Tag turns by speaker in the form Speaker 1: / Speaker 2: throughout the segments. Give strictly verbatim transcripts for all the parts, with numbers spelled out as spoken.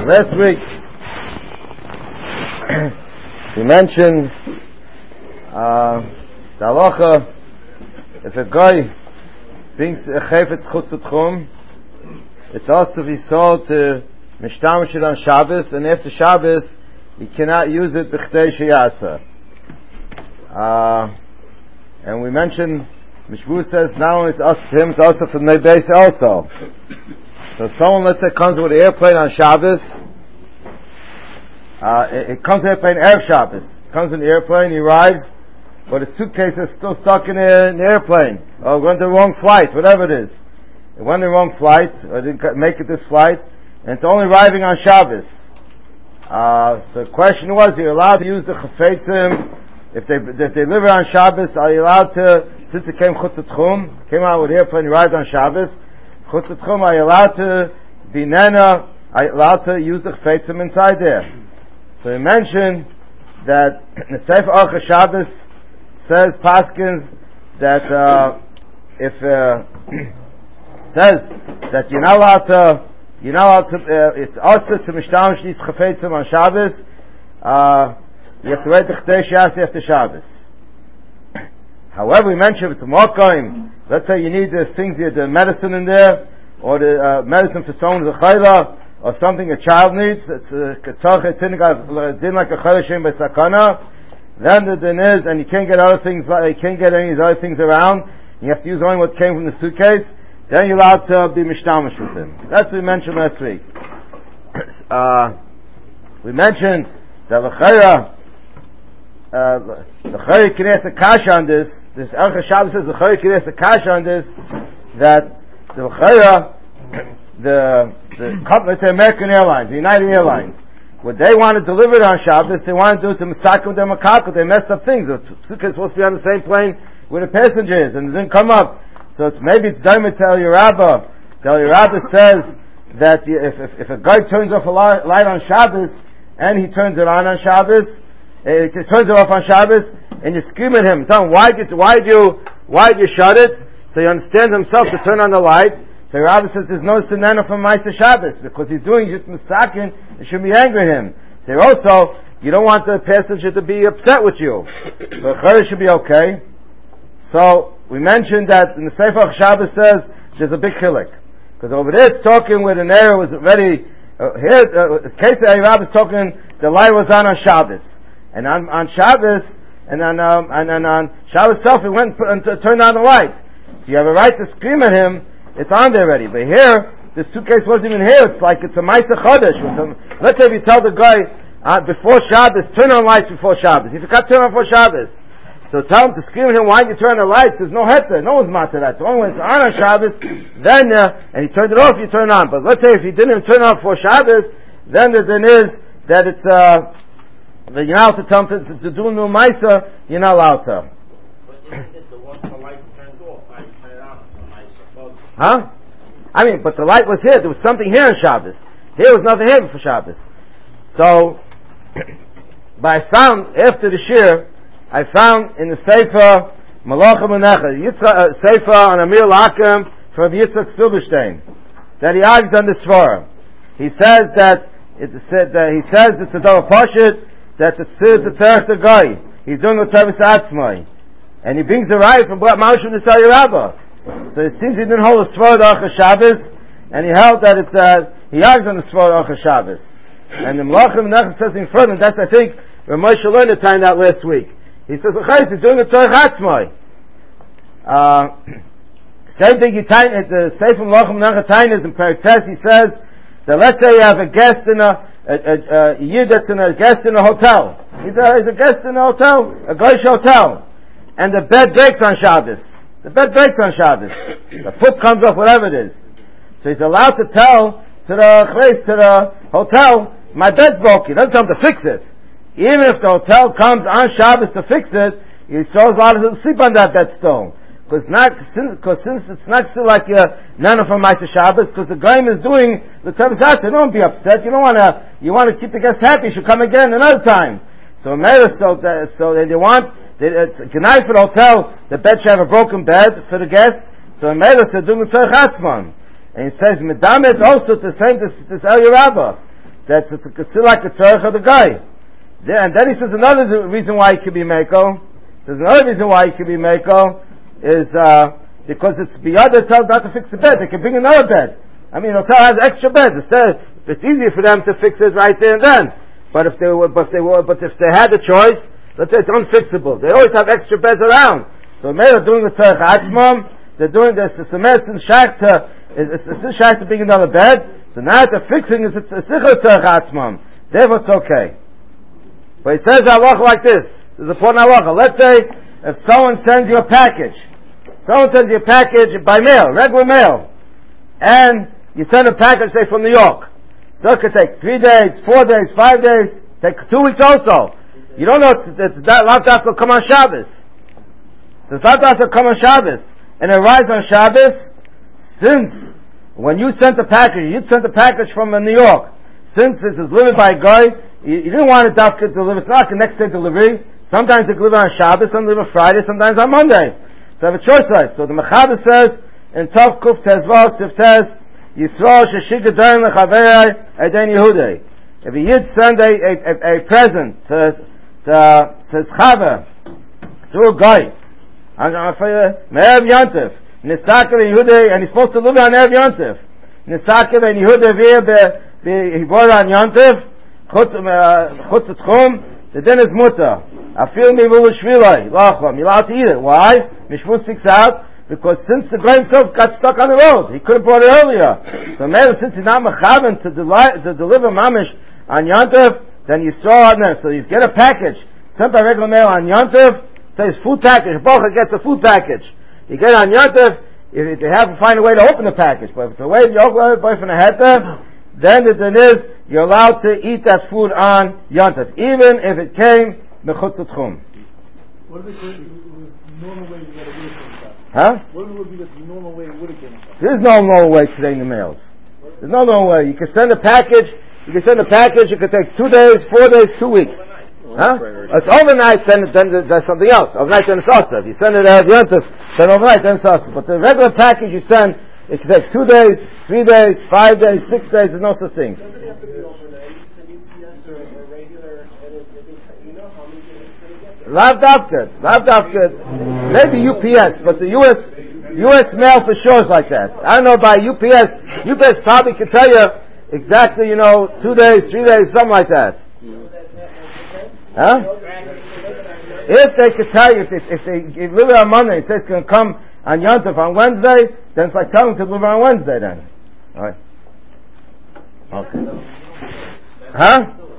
Speaker 1: Last week we mentioned uh, the halacha, if a guy brings a chayfetz chutz l'tchum, it's also to be sold to mishtamish it on Shabbos, and after Shabbos he cannot use it b'chtei sheyasa. Uh, and we mentioned, Mishbu says not only it's us to him, it's also for the base also. So someone, let's say, comes with an airplane on Shabbos, uh, it, it comes with an airplane Erev Shabbos. It comes in the airplane, he arrives, but his suitcase is still stuck in the, in the airplane, or went the wrong flight, whatever it is. It went the wrong flight, or didn't make it this flight, and it's only arriving on Shabbos. Uh, so the question was, are you allowed to use the chafetzim? If they, if they live on Shabbos, are you allowed to, since it came chutz l'tchum, came out with the airplane, arrived on Shabbos, chutz l'tchum, are you allowed to be nena, are you allowed to use the chafetzim inside there? So we mentioned that the Sefer Orcha Shabbos says, Paskins, that uh, if uh, says that you're not allowed to, you're not allowed to, uh, it's also to mishtamish these chafetzim on Shabbos, uh, you have to wait the Chdei Shas after Shabbos. However, we mentioned if it's a mokaim, let's say you need the things, the medicine in there, or the uh, medicine for someone who's a chayla, or something a child needs, it's a ketzach etzin din like a chayla shem b'sakana, then the din is, and you can't get other things, you can't get any of these other things around, you have to use only what came from the suitcase, then you're allowed to be mishtamish with them. That's what we mentioned last week. Uh, we mentioned that the chayla, Uh, the Chayy can ask a kasha on this. This Orcha Shabbos says the Chayy can ask a kasha on this. That the Chayy, the the company, let's say American Airlines, the United Airlines, what they want to deliver it on Shabbos, they want to do it to Masakim de Makako. They messed up things. The sukkah is supposed to be on the same plane with the passengers, and it didn't come up. So it's maybe it's Daimah Tel Yerabah. Tel Yerabah says that if, if if a guy turns off a light on Shabbos and he turns it on on Shabbos, it turns it off on Shabbos, and you scream at him, tell him, why did, why did you, why did you shut it? So he understands himself to turn on the light. So Rabbi says there's no sinana from Ma'aseh Shabbos, because he's doing just misakin, it should be angry at him. So also, you don't want the passenger to be upset with you. So Chayy should be okay. So, we mentioned that in the Sefer Shabbos says, there's a big chilik. Because over there it's talking where the Nera was already, uh, here, uh, the case that Rabbi is talking, the light was on on Shabbos. And on, on Shabbos, and on, um, and, and on Shabbos itself, it went and t- turned on the light. So you have a right to scream at him, it's on there already. But here, the suitcase wasn't even here, it's like it's a Ma'aseh Chodesh. Let's say if you tell the guy, uh, before Shabbos, turn on lights before Shabbos. If you can't turn on before Shabbos, so tell him to scream at him, why didn't you turn on the lights? There's no heter, no one's matter that. So only when it's on on Shabbos, then, uh, and he turned it off, you turn on. But let's say if he didn't even turn on before Shabbos, then the then is that it's, uh, But you're not allowed to tell him to, to, to do no Maisa, you're not allowed to.
Speaker 2: But if the one the light turned off, I turned it on, so I suppose.
Speaker 1: Huh? I mean, but the light was here. There was something here on Shabbos. Here was nothing here for Shabbos. So, but I found, after the shir, I found in the Sefer, Malachim Menecha, uh, Sefer on Amir Lakem from Yitzchak Silberstein, that he argues on the Svara. He says that, it said that he says it's a double pashut, that the tzir is a tzarech the guy. He's doing a tzarech atzmai. And he brings the right from Maush from the Sari Rabbah. So it seems he didn't hold a svara Orcha Shabbos, and he held that it's, uh, he argues on the svara Orcha Shabbos. And the Malachim Menachem says in front, and that's, I think, where Moshe learned the time that last week. He says, he's doing a tzarech atzmai. Uh, same thing he tied, at the Sefer Malachim Menachem Tainas in Perek Tes, he says, that let's say you have a guest in a, a, a, a yid that's in a guest in a hotel. He's a, he's a guest in a hotel, a Goyish hotel. And the bed breaks on Shabbos. The bed breaks on Shabbos. The foot comes off, whatever it is. So he's allowed to tell to the place, to the hotel, my bed's broken. He doesn't tell him to fix it. Even if the hotel comes on Shabbos to fix it, he still allowed to sleep on that bed still. Because not, since, cause since it's not still like a nana from Ma'aseh Shabbos, because the guy is doing the Tevis Atzmai, don't be upset. You don't want to, you want to keep the guests happy. You should come again another time. So, so, that, so they want, they, it's a night for the hotel, the bed should have a broken bed for the guests. So, in Meirus, they're doing the Tzarech Atzmai. And he says, Medamet also to same this, this El Yerabah. that's it's considered like a tzarech of the guy. And then he says another reason why he could be meko. Says another reason why he could be meko is uh, because it's beyond the hotel not to fix the bed. They can bring another bed. I mean, the hotel has extra beds. Instead, it's easier for them to fix it right there and then. But if they were, but if they were, but if they had the choice, let's say it's unfixable. They always have extra beds around. So maybe they're doing the tzarech atzmam. They're doing this. It's a medicine shack to. It's a shack to bring another bed. So now that they're fixing this, it's a sichel tzarech atzmam. Therefore, it's okay. But he says halacha like this. There's a point halacha. Let's say if someone sends you a package, someone sends you a package by mail, regular mail, and you send a package, say from New York. So it could take three days, four days, five days, take two weeks also. You don't know it's, it's that laptop will come on Shabbos. So it's laptop will come on Shabbos, and it arrives on Shabbos. Since when you sent the package, you sent the package from New York. Since this is delivered by a guy, you, you didn't want it to deliver. It's not like a next day delivery. Sometimes they deliver on Shabbos, sometimes they deliver Friday, sometimes on Monday. So I have a choice like. So the Mechaber says in Tov Kuf Tezvav Siftes Yisrael Sheshika Darim Lechaverei Eden Yehudei. If a Yid send a, a, a, a present to to his Chaver to a guy, Me'ev Yontif Nisakev Yehudei, and he's supposed to live on Erev Yontif. Nisakev and Yehudei V'eh he bought on Yontif Chutz Tchum. The din is mutter. I feel me v'lu shvilai lachom. You're allowed to eat it. Why? Mishmur speaks out because since the grain himself got stuck on the road, he could have brought it earlier. So maybe since he's not mechaven to, deli- to deliver mamish on Yontif, then you saw on there. So you get a package sent by regular mail on Yontif. Says food package. Bocha gets a food package. You get it on Yontif. If they have to find a way to open the package, but if it's a way you open it from the heter, then the din is you're allowed to eat that food on Yontif, even if it came mechutz tchum.
Speaker 3: What would be the normal way you got to do it?
Speaker 1: Huh?
Speaker 3: What would be the normal way it would have been?
Speaker 1: There is no normal way today in the mails. There's no normal way. You can send a package. You can send a package. It could take two days, four days, two weeks. Huh? It's overnight. Then then there's something else. Overnight then it's also. If you send it out Yontif, then overnight then it's also. But the regular package you send, it can take two days, three days, five days, six days. There's no such thing. Lav Dafka, Lav Dafka, maybe U P S, but the U S U S mail for sure is like that. I don't know about U P S. U P S probably can tell you exactly, you know, two days, three days, something like that. Huh? If they could tell you, if, if they deliver on Monday, it says it's going to come on Yontif on Wednesday, then it's like telling them to deliver on Wednesday then. Alright. Okay. Huh?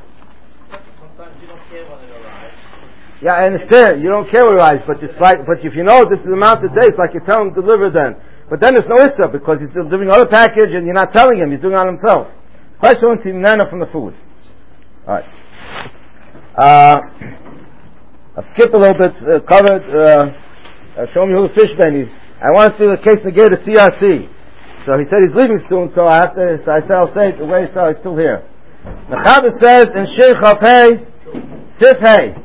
Speaker 1: Yeah, I understand. You don't care what it arrives, but it's like, but if you know this is the amount of days, like you tell him to deliver then. But then it's no issa, because he's delivering another package and you're not telling him, he's doing it on himself. Question to nana from the food. Alright. Uh, I'll skip a little bit, uh, covered, uh, uh, show me who the fish then is. I want to do the case negate the C R C. So he said he's leaving soon, so I have to, so I said I'll say it the way so he's still here. The Chabad says in Shir Chafei, Sif Hey,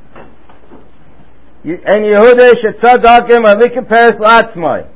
Speaker 1: and Yehudei shetzadakim alikim peres la'atzmai.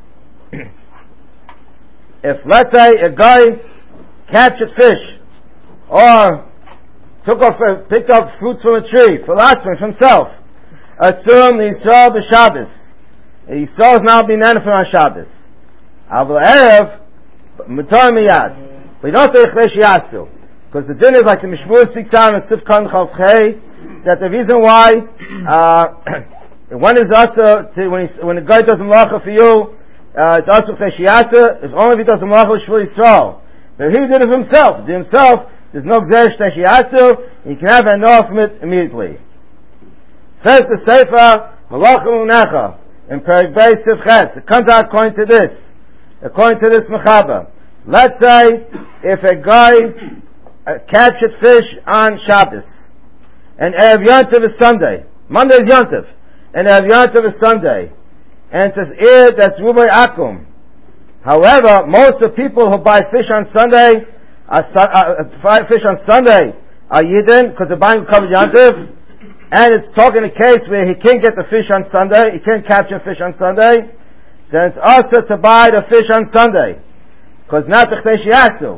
Speaker 1: If, let's say, a guy captured fish, or took off, picked up fruits from a tree, for la'atzmai, for himself, assume the Yisrael b'Shabbos. The Yisrael is now being nanifer on Shabbos. Avol erev, mutar miyad. But you don't say chlesh yasu. Because the din is like the Mishmur speaks out in Sif Kan Chav Chei, that the reason why, uh, one is also, to, when, when a guy does a malacha for you, uh, it's also chlesh yasu, if only if he does a malacha with Shvul Yisrael. But he did it for himself. To himself, there's no gzeh chlesh yasu, he can have an off from it immediately. Says the Sefer, Malacha Unecha, in Perek Beis Sif Ches, it comes out according to this, according to this Mechaber. Let's say, if a guy uh, captured fish on Shabbos, and Erev Yontif is Sunday, Monday is Yontif, and Erev Yontif is Sunday, and it says, "Ir that's Rubai Akum." However, most of the people who buy fish on Sunday, are, uh, buy fish on Sunday, are Yidden, because they're buying covered Yontif, and it's talking a case where he can't get the fish on Sunday, he can't capture fish on Sunday, then it's also to buy the fish on Sunday, because not the Chlesh Yasu.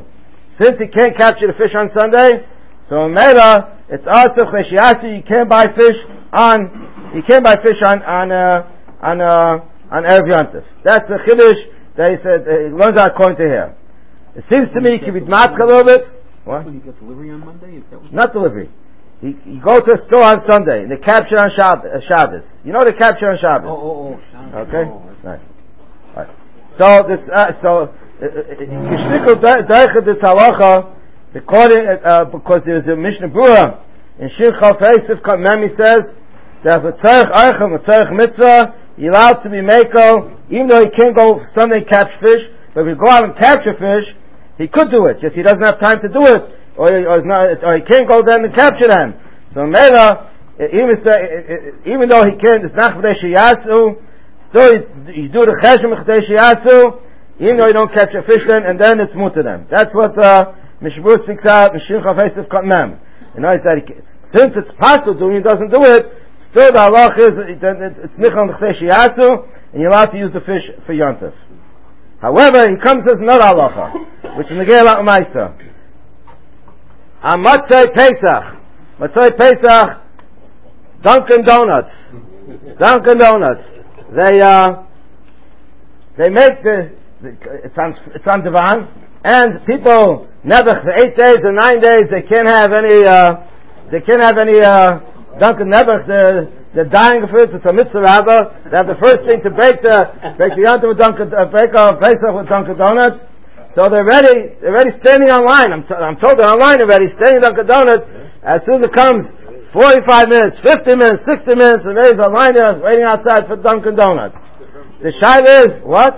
Speaker 1: Since he can't capture the fish on Sunday, so in Mela, it's also Cheshiasi, you can't buy fish on, you can't buy fish on, on, uh, on, uh, on Erev Yantif. That's the Chiddush that he said, uh, he learns out according to here. It seems to me, he could be matzka a little bit. What?
Speaker 4: When you get delivery on Monday, is that what?
Speaker 1: Not delivery. You, you go to a store on Sunday, and they capture on Shab- uh, Shabbos. You know they capture on Shabbos.
Speaker 4: Oh, oh, oh, Shabbos.
Speaker 1: Okay?
Speaker 4: Oh,
Speaker 1: right. Right. So, this, uh, so, Yishnikul Deicha this halacha, according, uh, because there's a Mishnah Brura, in Shin Chaf Eisif Memi says, that if a tzarech archam, a tzarech mitzvah, you're allowed to be meko, even though he can't go Sunday catch fish, but if he go out and capture fish, he could do it, just he doesn't have time to do it, or, or, not, or he can't go then and capture them. So Mela, even, even though he can't, it's not Chadei Shiyasu, still you, you do the Cheshem Chadei Shiyasu, even though you don't catch a fish then, and then it's mutter them. That's what uh, Mishbur speaks out, Mishin Chaf Eisif Mem. You know, it's that he, since it's possible doing, he doesn't do it, still the halach is, it's Nichon Chadei Shiyasu, and you're allowed to use the fish for Yontif. However, he comes as another halacha, which is Negei Lat Maisa. On Matzai Pesach, Matzai Pesach, Dunkin' Donuts, Dunkin' Donuts, they, uh, they make the, the it's on, it's on Divan, and people, never, for eight days or nine days, they can't have any, uh, they can't have any, uh, Dunkin' Nebuch, they're, they're dying for it, it's a mitzvah rather, they have the first thing to break the, break the Yontif with Dunkin', uh, break our Pesach with Dunkin' Donuts, so they're ready, they're ready standing online, I'm, t- I'm told they're online already, standing Dunkin' Donuts, as soon as it comes, forty-five minutes, fifty minutes, sixty minutes, and there's a line there waiting outside for Dunkin' Donuts. The shaila is, what?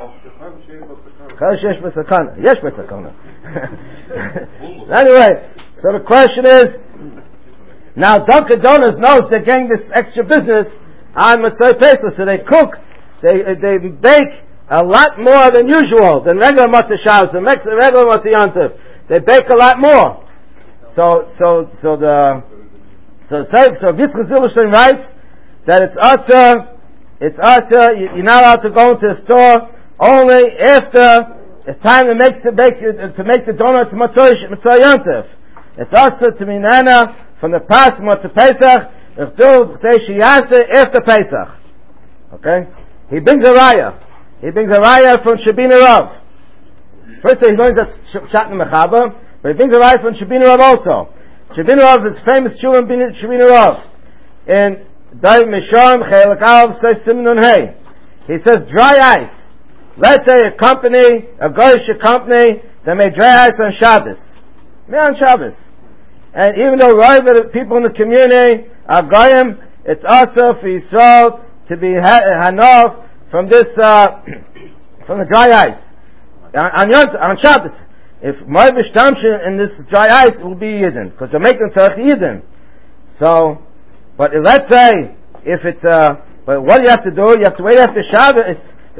Speaker 1: Yesh b'sakana. Anyway, so the question is, now Dunkin' Donuts knows they're getting this extra business on Matzai Pesach, so they cook, they they bake a lot more than usual, than regular Matzah Shabbos, than regular Matzah Yontif. They bake a lot more. So, so, so the, so, so, so Yitzchak Zilberstein writes that it's usher, it's usher, you're not allowed to go into a store only after it's time to make the bake, to make the donuts Matzah Yontif. It's usher to minana from the past Matzah Pesach, after Pesach. Okay? He brings a raya. He brings a raya from Shabina Rav. First he learns that Shat Mechaba, but he brings a raya from Shabina Rav also. Shabina Rav is famous Shulam Shabina Rav. In Dai Misham Chelik Av says Simon Hey. He says dry ice. Let's say a company, a Goyish company, that made dry ice on Shabbos. Me on Shabbos. And even though the people in the community are Goyim, it's also for Yisrael to be hanof from this, uh, from the dry ice. On, on, on Shabbos. If Moavish Tamshin in this dry ice, it will be Yidden. Because they're making Tzarech Yidden. So, but if, let's say, if it's, uh, but what do you have to do? You have to wait after Shabbos,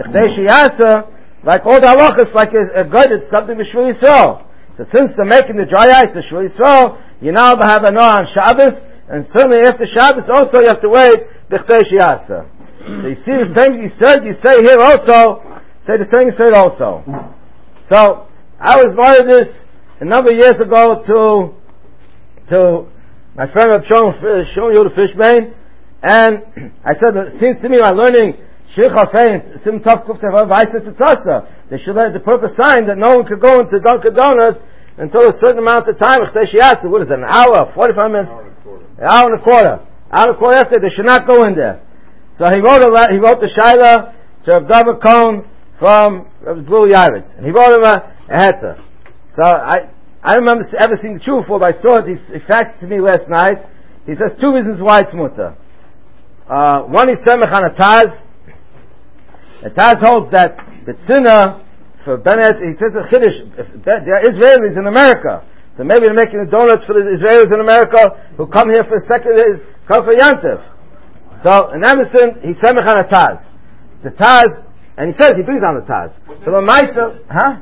Speaker 1: like all the halachas, like a, a good, it's something with Shvul Yisrael. So since they're making the dry ice, the Shvul Yisrael, you now have a no on Shabbos, and certainly after Shabbos also you have to wait, B'chtei Shiasa. So you see the same you said, you say here also, say the same you said also. So, I was worried this a number of years ago to, to my friend of showing you the fish vein, and I said, it seems to me by learning Shir Chafei, Sim Tov Kuf Tevav Vayis Tzasa, they should let the purpose sign that no one could go into Dunkin' Donuts until a certain amount of time. What is it, an hour, forty-five minutes? An hour and a quarter. An hour and a quarter after, they should not go in there. So he wrote a, he wrote the Shaila to Rav David Cohn from Rav Blue Yavetz. And he wrote him a, a heter. So I, I remember ever seeing the truth before, but I saw it, he, he faxed to me last night. He says two reasons why it's mutter. Uh, one is Semech on a Taz. The Taz holds that the tzina for Benet, he says a Chiddush, there are Israelis in America. So maybe they're making the donuts for the Israelis in America who come here for a second, come for Yantif. So, in Emerson, he's Semech on a Taz. The Taz, and he says he brings on the Taz. So the Maisa, huh?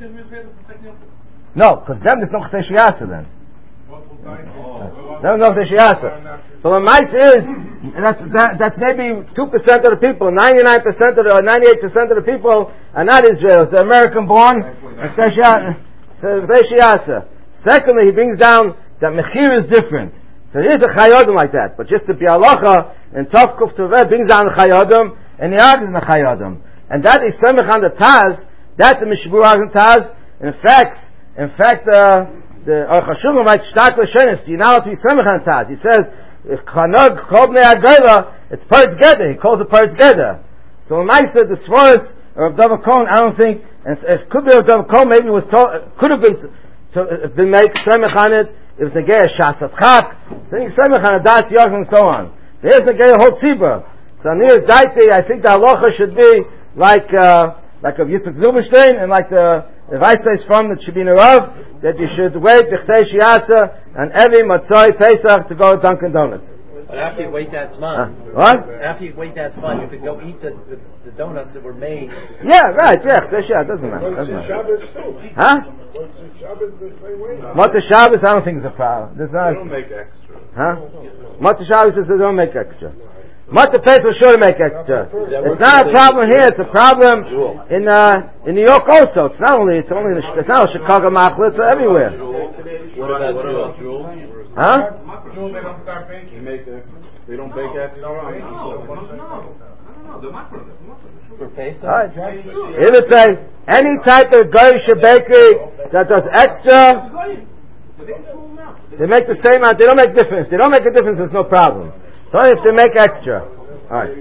Speaker 1: No, because then there's no Chesed Shiasa then. There's no Chesed Shiasa. So the Maisa is, that's, that, that's maybe two percent of the people, ninety-nine percent of the, or ninety-eight percent of the people are not Israelis, they're American born, So secondly, he brings down that mechir is different. So here's a chayodim like that, but just to be halacha and Tov Kuf Toveh brings down the chayodim and he argues the chayodim, and that is semech on the Taz. That's the Mishbur on the Taz. In fact, in fact, uh, the Aruch HaShulchan writes shtak l'shenis. You're not allowed to be semech on the Taz. He says if Chanog called Bnei Agayla, it's Peretz Geder. He calls it Peretz Geder. So in Ma'aser, the Svaras of David Cohen, I don't think, and it could be of David Cohen, maybe it was told, could have been to, uh, been made semech on it. It was Negei Shasat Chak, saying semech on a Das Yach and so on. There's Negei whole Tzibah. So near Daiti, I think the halacha should be like uh, like of Yitzchak Zilberstein, and like the the Vice says from the Shabina Rav, that you should wait B'chtei Shiasa and every Matzai Pesach to go to Dunkin' Donuts.
Speaker 5: But after you wait that
Speaker 1: Uh,
Speaker 5: month,
Speaker 1: what?
Speaker 5: after you wait that month, you could go eat the, the, the donuts that were made.
Speaker 1: Yeah, right. Yeah, yeah, it doesn't matter. Doesn't matter. Huh? Motzei Shabbos, I don't think it's a problem. There's not.
Speaker 6: They don't make extra.
Speaker 1: Huh? Motzei Shabbos says they don't make extra. Motzei Pesach sure to make extra. It's not a problem here. It's a problem in uh, in New York also. It's not only it's only the, it's not only Chicago Machlis. It's everywhere.
Speaker 5: What about Jewel?
Speaker 1: Huh?
Speaker 6: Jewel, they don't start baking. They make the, they don't bake extra. No, no, no.
Speaker 5: For Pesach?
Speaker 1: All right. It would say any type of Goyish bakery that does extra, they make the same amount. They don't make difference. They don't make a difference. There's no problem. So if they make extra, all right.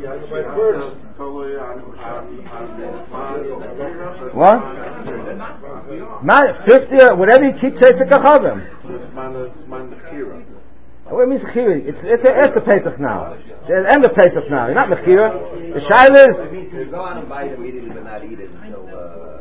Speaker 1: What? Man, fifty, whatever you keep, takes a kachavim. What means mechira? It's it's a, it's a Pesach now. It's the end of Pesach now. You're not mechira. The shaila is.
Speaker 7: You go out and buy it immediately, but not eat it until. Uh,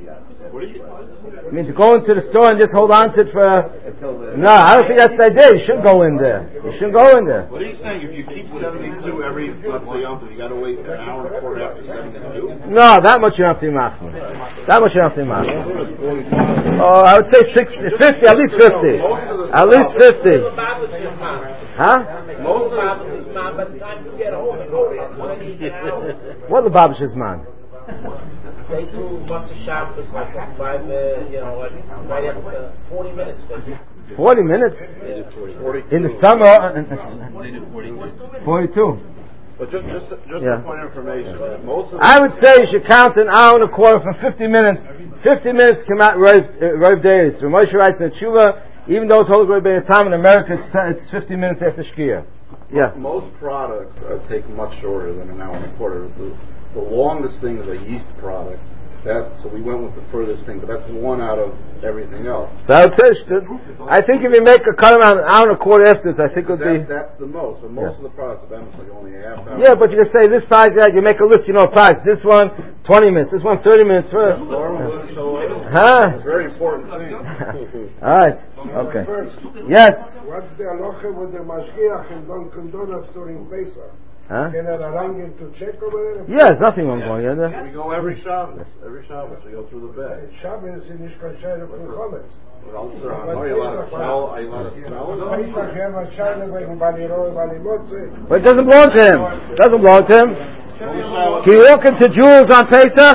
Speaker 1: I mean to go into the store and just hold on to it for. No, I don't think that's the idea. You shouldn't go in there. You shouldn't go in there.
Speaker 6: What are you saying? If you keep seventy-two every, let's say, you got to wait an hour and a quarter after seventy-two?
Speaker 1: No, that much you don't have to be machmir. That much you don't have to be machmir. Oh, I would say sixty, fifty, at least fifty. At least fifty. Huh?
Speaker 2: Most of it is man, by the time you get home and go there,
Speaker 1: what the Babish's man?
Speaker 2: they do much of Shabbos like five, uh, you know, like right after forty minutes.
Speaker 1: Forty minutes in the summer. Forty-two.
Speaker 6: But just, just, just
Speaker 1: Yeah.
Speaker 6: for point of information, most of
Speaker 1: I would say you should count an hour and a quarter from fifty minutes. Fifty minutes come out Rav days. So Moshe writes in the Tshuva, even though it's Holy Great Bay time in America, it's, it's fifty minutes after Shkia. Yeah.
Speaker 6: most products uh, take much shorter than an hour and a quarter. The, the longest thing is a yeast product. That, so we went with the furthest thing, but that's one out of everything else.
Speaker 1: So I would say, I think if you make a cut around an hour and a quarter after this, I think it would be.
Speaker 6: That, that's the most, but most
Speaker 1: Yeah.
Speaker 6: of the products of them is like only a half hour.
Speaker 1: Yeah, but you can say this price, that you make a list, you know, price. This one, twenty minutes. This one, thirty minutes first. Huh?
Speaker 6: It's a very important thing.
Speaker 1: Alright. Okay. Yes.
Speaker 3: What's the halacha with the mashgiach in Dunkin' Donuts during Pesach?
Speaker 1: Huh?
Speaker 3: Can I arrange to check over there?
Speaker 1: Yeah, there's nothing wrong going in there.
Speaker 6: We go every Shabbos. Every Shabbos we go through the bag.
Speaker 3: Shabbos in Ishkashayr from Chometz.
Speaker 6: Well, sir, are you allowed to smell? Are you allowed to smell it?
Speaker 3: Pesach have a Shayna wegen Baliroi, Balimotze.
Speaker 1: But it doesn't belong to him. It doesn't belong to him. Can you walk into Jules on Pesach?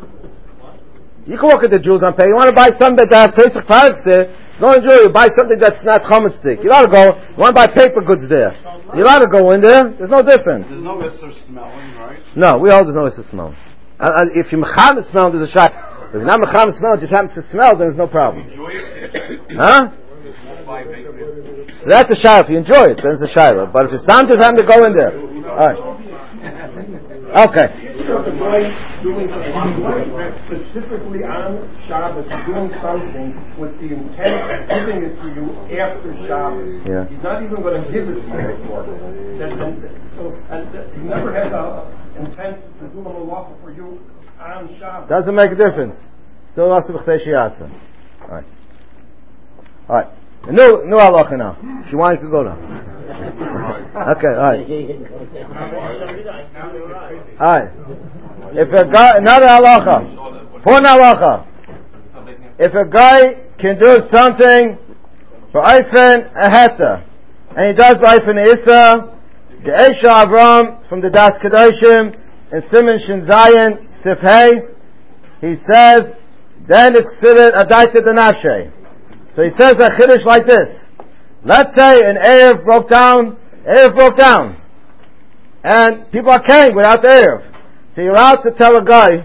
Speaker 1: You can walk into Jules on Pesach. You want to buy something that has Pesach products there? Go enjoy. You buy something that's not chometz stick. You're allowed to go. You want to buy paper goods there? You're allowed to go in there. There's no difference.
Speaker 6: There's no mitzvah smelling, right?
Speaker 1: No, we all there's no mitzvah smell. Uh, uh, if you're mecham smell, there's a shot. If you're not mecham smell, it just happens to smell, then there's no problem. Huh? So that's a shayla. If you enjoy it, then it's a shayla. But if it's time to have to go in there. Alright. Okay.
Speaker 3: Specifically on Shabbos, doing something with the intent of giving it to you after Shabbos.
Speaker 1: Yeah.
Speaker 3: He's not even going to give it to you before. So, and he never has a intent to do a malacha for you on Shabbos.
Speaker 1: Doesn't make a difference. Still lots of b'chtei shiasa. Alright. Alright. New, new halacha now. If you want, you can go now. Okay, alright. Alright. If a guy, another halacha. One halacha. If a guy can do something for Eifen a heta, and he does Eifen Issa, the Esha Avram from the Das Kedoshim and Simon Shin Zayin Sif Hey, he says then it's considered a daita denashe. So he says a chiddush like this. Let's say an Erev broke down, Erev broke down, and people are carrying without the Erev. So you're allowed to tell a guy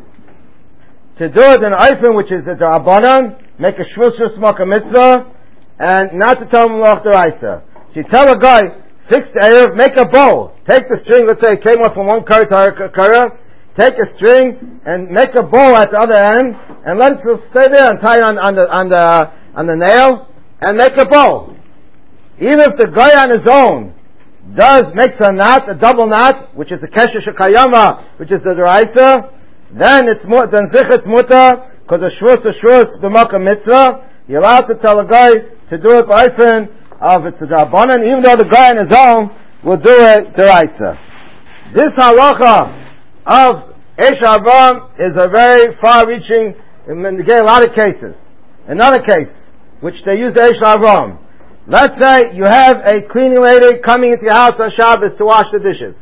Speaker 1: to do it in Eifin, which is the Rabbanan, make a shvus shvus smoke a mitzvah, and not to tell him loch deraisa. So you tell a guy, fix the Erev, make a bow, take the string, let's say it came off from one kara to a kara, take a string and make a bow at the other end, and let it stay there and tie it on, on the on the on the nail, and make a bow. Even if the guy on his own does makes a knot, a double knot, which is the kesher shekayama, which is the deraisa, then it's more then zichetz muta, because the shvus a shvus b'makam mitzvah. You're allowed to tell a guy to do it by ifin of it's a drabanan, even though the guy on his own will do it deraisa. This halacha of Eish Avraham is a very far-reaching, in a lot of cases. Another case, which they use the Eish Avraham. Let's say you have a cleaning lady coming into your house on Shabbos to wash the dishes.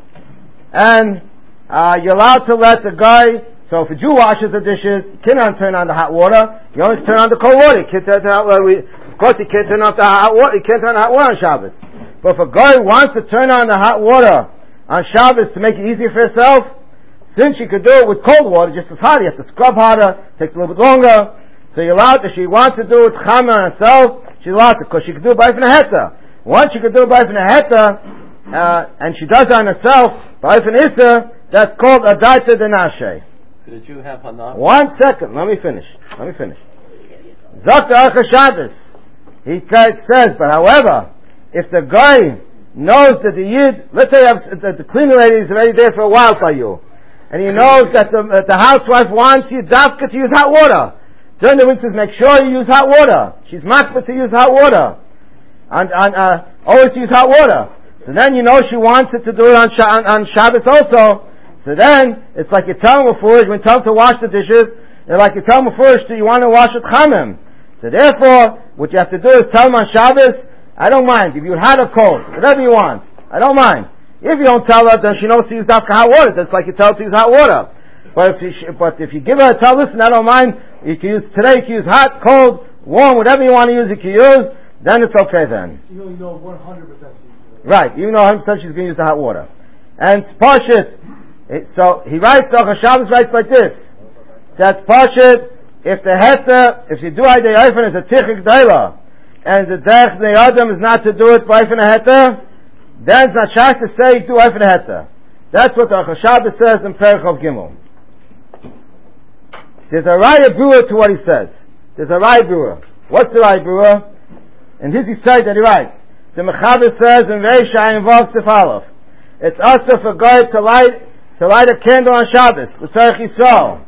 Speaker 1: And uh, you're allowed to let the guy, so if a Jew washes the dishes, you cannot turn on the hot water, you only turn on the cold water. You can't turn on hot water. Of course, you can't turn on the hot water, you can't turn on hot water on Shabbos. But if a guy wants to turn on the hot water on Shabbos to make it easier for himself, since you could do it with cold water, just as hot, you have to scrub harder, takes a little bit longer. So you're allowed to, if she wants to do it chama on herself, she's allowed to, because she can do it by heta. Once she can do it by heta, uh, and she does it on herself, by issa, that's called a daita denashe.
Speaker 5: Did you have Hana?
Speaker 1: One second, let me finish. Let me finish. Zakta Archa Shabbos. He says, but however, if the guy knows that the Yid, let's say that the cleaning lady is already there for a while by you, and he knows that the, that the housewife wants you dafka to use hot water. During the winters, make sure you use hot water. She's makbet to use hot water. And, and uh, always use hot water. So then you know she wants it to do it on, on, on Shabbos also. So then, it's like you tell him before, when you tell him to wash the dishes, it's like you tell him before, you want to wash with chamim. So therefore, what you have to do is tell him on Shabbos, I don't mind, if you're hot or cold, whatever you want, I don't mind. If you don't tell her, then she knows to use dafka hot water. That's like you tell her to use hot water. But if you, but if you give her a tell, listen, I don't mind, you can use, today you can use hot, cold, warm, whatever you want to use, you can use, then it's okay then.
Speaker 3: You only know one hundred percent.
Speaker 1: Right, even though one hundred percent she's going to use the hot water. And Parshit, so he writes, so Shabbos writes like this, that's Parshit, if the heta, if you do Aydei Eifin, it's a tichik daila, and the derech the Adam is not to do it by Eifin heta, then it's not shach to say do Eifin heta. That's what the Archa Shabbos says in Perek of Gimel. There's a Raya Brewer to what he says. There's a Raya Brewer. What's the Raya Brewer? And his he says that he writes, the Mechaber says in Reisha involves Sefalov. It's also for God to light to light a candle on Shabbos. L'tzarech Yisrael.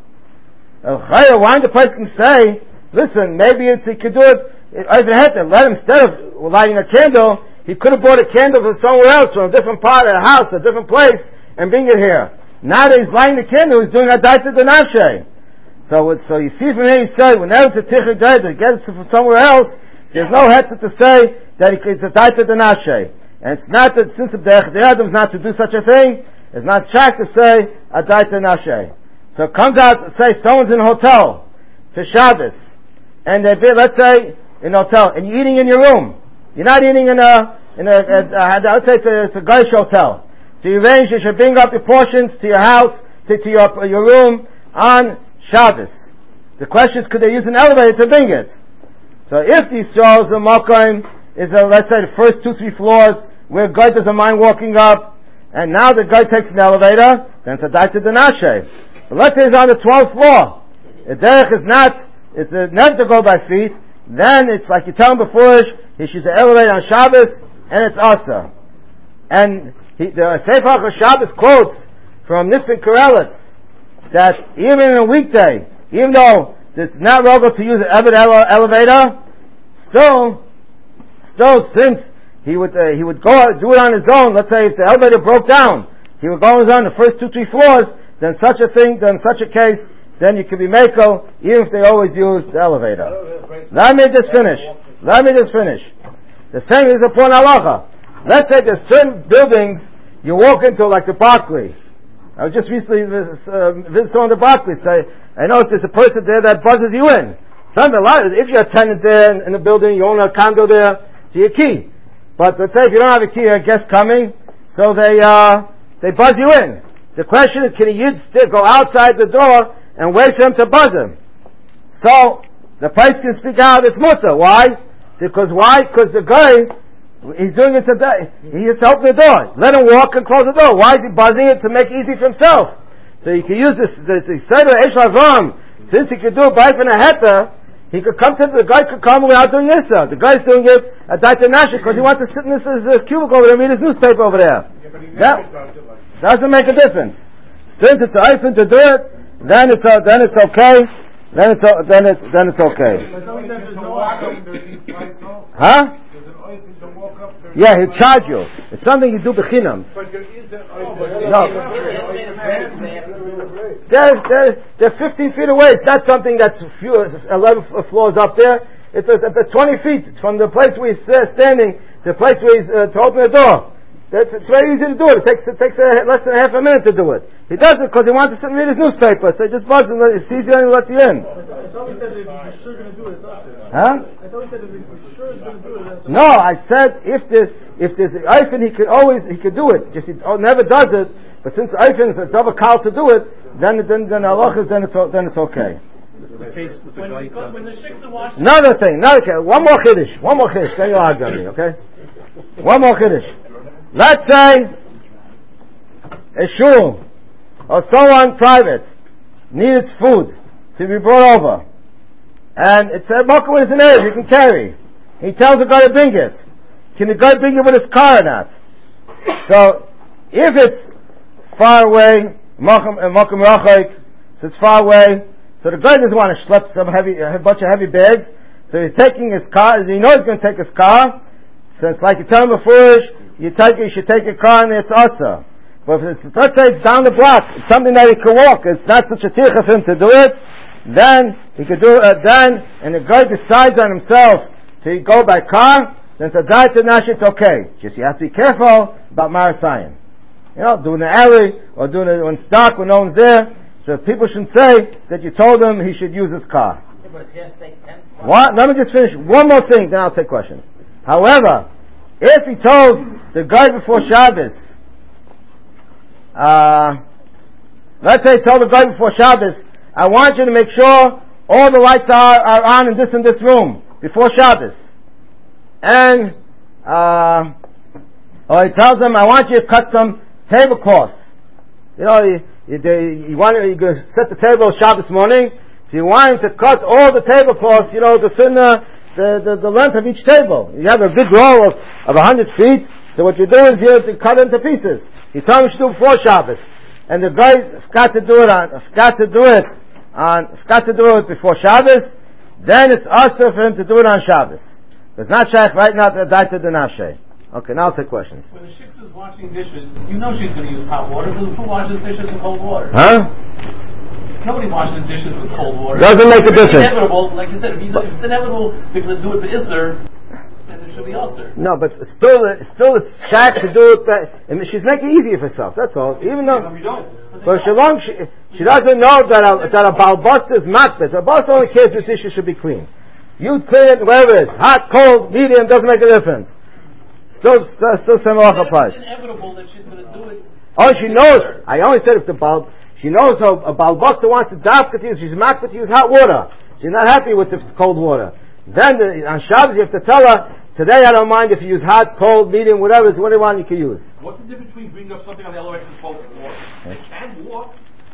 Speaker 1: Why the person can say, listen, maybe it's, he could do it, Eifin heta, let him, instead of lighting a candle, he could have bought a candle from somewhere else, from a different part of the house, a different place, and bring it here. Now that he's lighting the candle, he's doing a daita denashe. So, so you see from here, he said, whenever it's a tichik daita, get it from somewhere else, there's no heta to say that it's a daita denashe. And it's not that, since the Adam is not to do such a thing, it's not shak to say a daita denashe. So it comes out, say, someone's in a hotel for Shabbos, and they be, let's say, in a hotel, and you're eating in your room. You're not eating in a, in a, a, a I would say it's a, it's a Geish hotel. So you arrange, you should bring up your portions to your house, to, to your, your room on Shabbos. The question is, could they use an elevator to bring it? So if these shows, the Mokaim is, a, let's say, the first two, three floors, where a guy doesn't mind walking up, and now the guy takes an elevator, then it's a daita denashe. But let's say it's on the twelfth floor. The derech is not, it's never to go by feet, then it's like you tell him before, he should elevate on Shabbos, and it's asa. And he, the Sefer Archa Shabbos quotes from Nissim Karelitz that even in a weekday, even though it's not legal to use an Eved ele- elevator, still, still since he would uh, he would go out, do it on his own. Let's say if the elevator broke down, he would go on his own the first two three floors. Then such a thing, then such a case, then you can be meko even if they always use the elevator. Let me just finish. Let me just finish. The same is upon halacha. Let's say there's certain buildings you walk into, like the Barclay. I was just recently uh, visiting someone at the Barclay. Say, I know there's a person there that buzzes you in. Some a lot. If you're a tenant there in, in the building, you own a condo there, so your key. But let's say if you don't have a key, a guest coming, so they uh, they buzz you in. The question is, can a yid still go outside the door and wait for him to buzz him? So the priest can speak out. It's mutter. Why? Because why? Because the guy, he's doing it today. He has to open the door. Let him walk and close the door. Why is he buzzing it? To make it easy for himself. So you can use this, the Seder Eish Avram, since he could do it by a heter, he could come to, the guy could come without doing Issa. The guy's doing it at Daita Nasha because he wants to sit in this, this cubicle over there and read his newspaper over there. Yeah, that doesn't make a difference. Since it's open to do it, then it's, uh, then it's okay. Then it's, uh, then it's, then it's okay. Huh? Yeah, he'll charge you. It's something you do b'chinam. No. They're, they're, they're fifteen feet away. It's not something that's few, eleven floors up there. It's a, a twenty feet from the place where he's standing to the place where he's uh, to open the door. That's, it's very easy to do it. It takes, it takes a, less than a half a minute to do it. He does it because he wants to sit and read his newspaper. So he just buzzes and it's easier and he lets you in.
Speaker 3: I thought he said if you're sure going to do it, it's up there.
Speaker 1: Huh?
Speaker 3: I thought he said if you're sure he's going to do it, that's
Speaker 1: No, I said if there's, if there's an Eifen, he could always, he could do it. Just he oh, never does it. But since Eifen is a double call to do it, then, then, then Allah is, then it's, then it's okay.
Speaker 5: The case with the guy
Speaker 2: When, when the shiksa wash
Speaker 1: Another thing, another thing, one more Kiddush, one more Kiddush, then you'll argue me, okay? One more Kiddush. Let's say a shul or someone private needs food to be brought over, and it's a mokum is an area you can carry. He tells the guy to bring it. Can the guy bring it with his car or not? So if it's far away, mokum mokum rachaik, so it's far away. So the guy doesn't want to schlep some heavy, a bunch of heavy bags. So he's taking his car. He knows he's going to take his car. So it's like you tell him before, you take, you should take a car and it's also. But if it's, let's say it's down the block, it's something that he can walk, it's not such a tircha for him to do it, then he could do it uh, then, and the guy decides on himself to go by car, then it's a diet to Nash, it's okay. Just you have to be careful about Marasayan. You know, doing the alley, or doing it when it's dark, when no one's there, so people shouldn't say that you told him he should use his car. What? Let me just finish one more thing, then I'll take questions. However, if he told the guy before Shabbos, uh, let's say he told the guy before Shabbos, I want you to make sure all the lights are, are on in this and this room before Shabbos. And, uh, or he tells him, I want you to cut some tablecloths. You know, you, you, they, you want to, you going to set the table Shabbos morning, so you want him to cut all the tablecloths, you know, to sit in the, the, the, the length of each table. You have a big roll of, of a hundred feet, so what you do is you have to cut it into pieces. You tell him you should do it before Shabbos. And the guy forgot to do it on, forgot to do it on, forgot to do it before Shabbos, then it's also for him to do it on Shabbos. It's not shaykh right now to die to the nashe. Okay, now I'll take questions.
Speaker 2: When the shiksa is washing dishes, you know she's going to use hot water because who washes dishes in cold water?
Speaker 1: Huh?
Speaker 2: Nobody washes dishes with cold water.
Speaker 1: Doesn't make a
Speaker 2: If it's
Speaker 1: difference.
Speaker 2: inevitable, like you said, if it's inevitable, they're going to do it for Isser, then there should be Isser.
Speaker 1: No, but still, still it's shaykh to do it. But, I mean, she's making it easier for herself. That's all. Even though, but she long she, she doesn't know that a that a balbasta is makbet. A balbasta only cares the dishes should be clean. You clean it wherever it is, hot, cold, medium, doesn't make a difference. Still, still, still same halacha applies.
Speaker 2: It's inevitable that she's going to do it.
Speaker 1: Oh, she knows. I only said if the bulb. She knows how a balbasta wants to dafka to use. She's makbet to use hot water. She's not happy with the cold water. Then the, on Shabbos you have to tell her, today I don't mind if you use hot, cold, medium, whatever, it's whatever one you can use.
Speaker 3: What's the difference between bringing up something on the elevator and cold water? They can walk.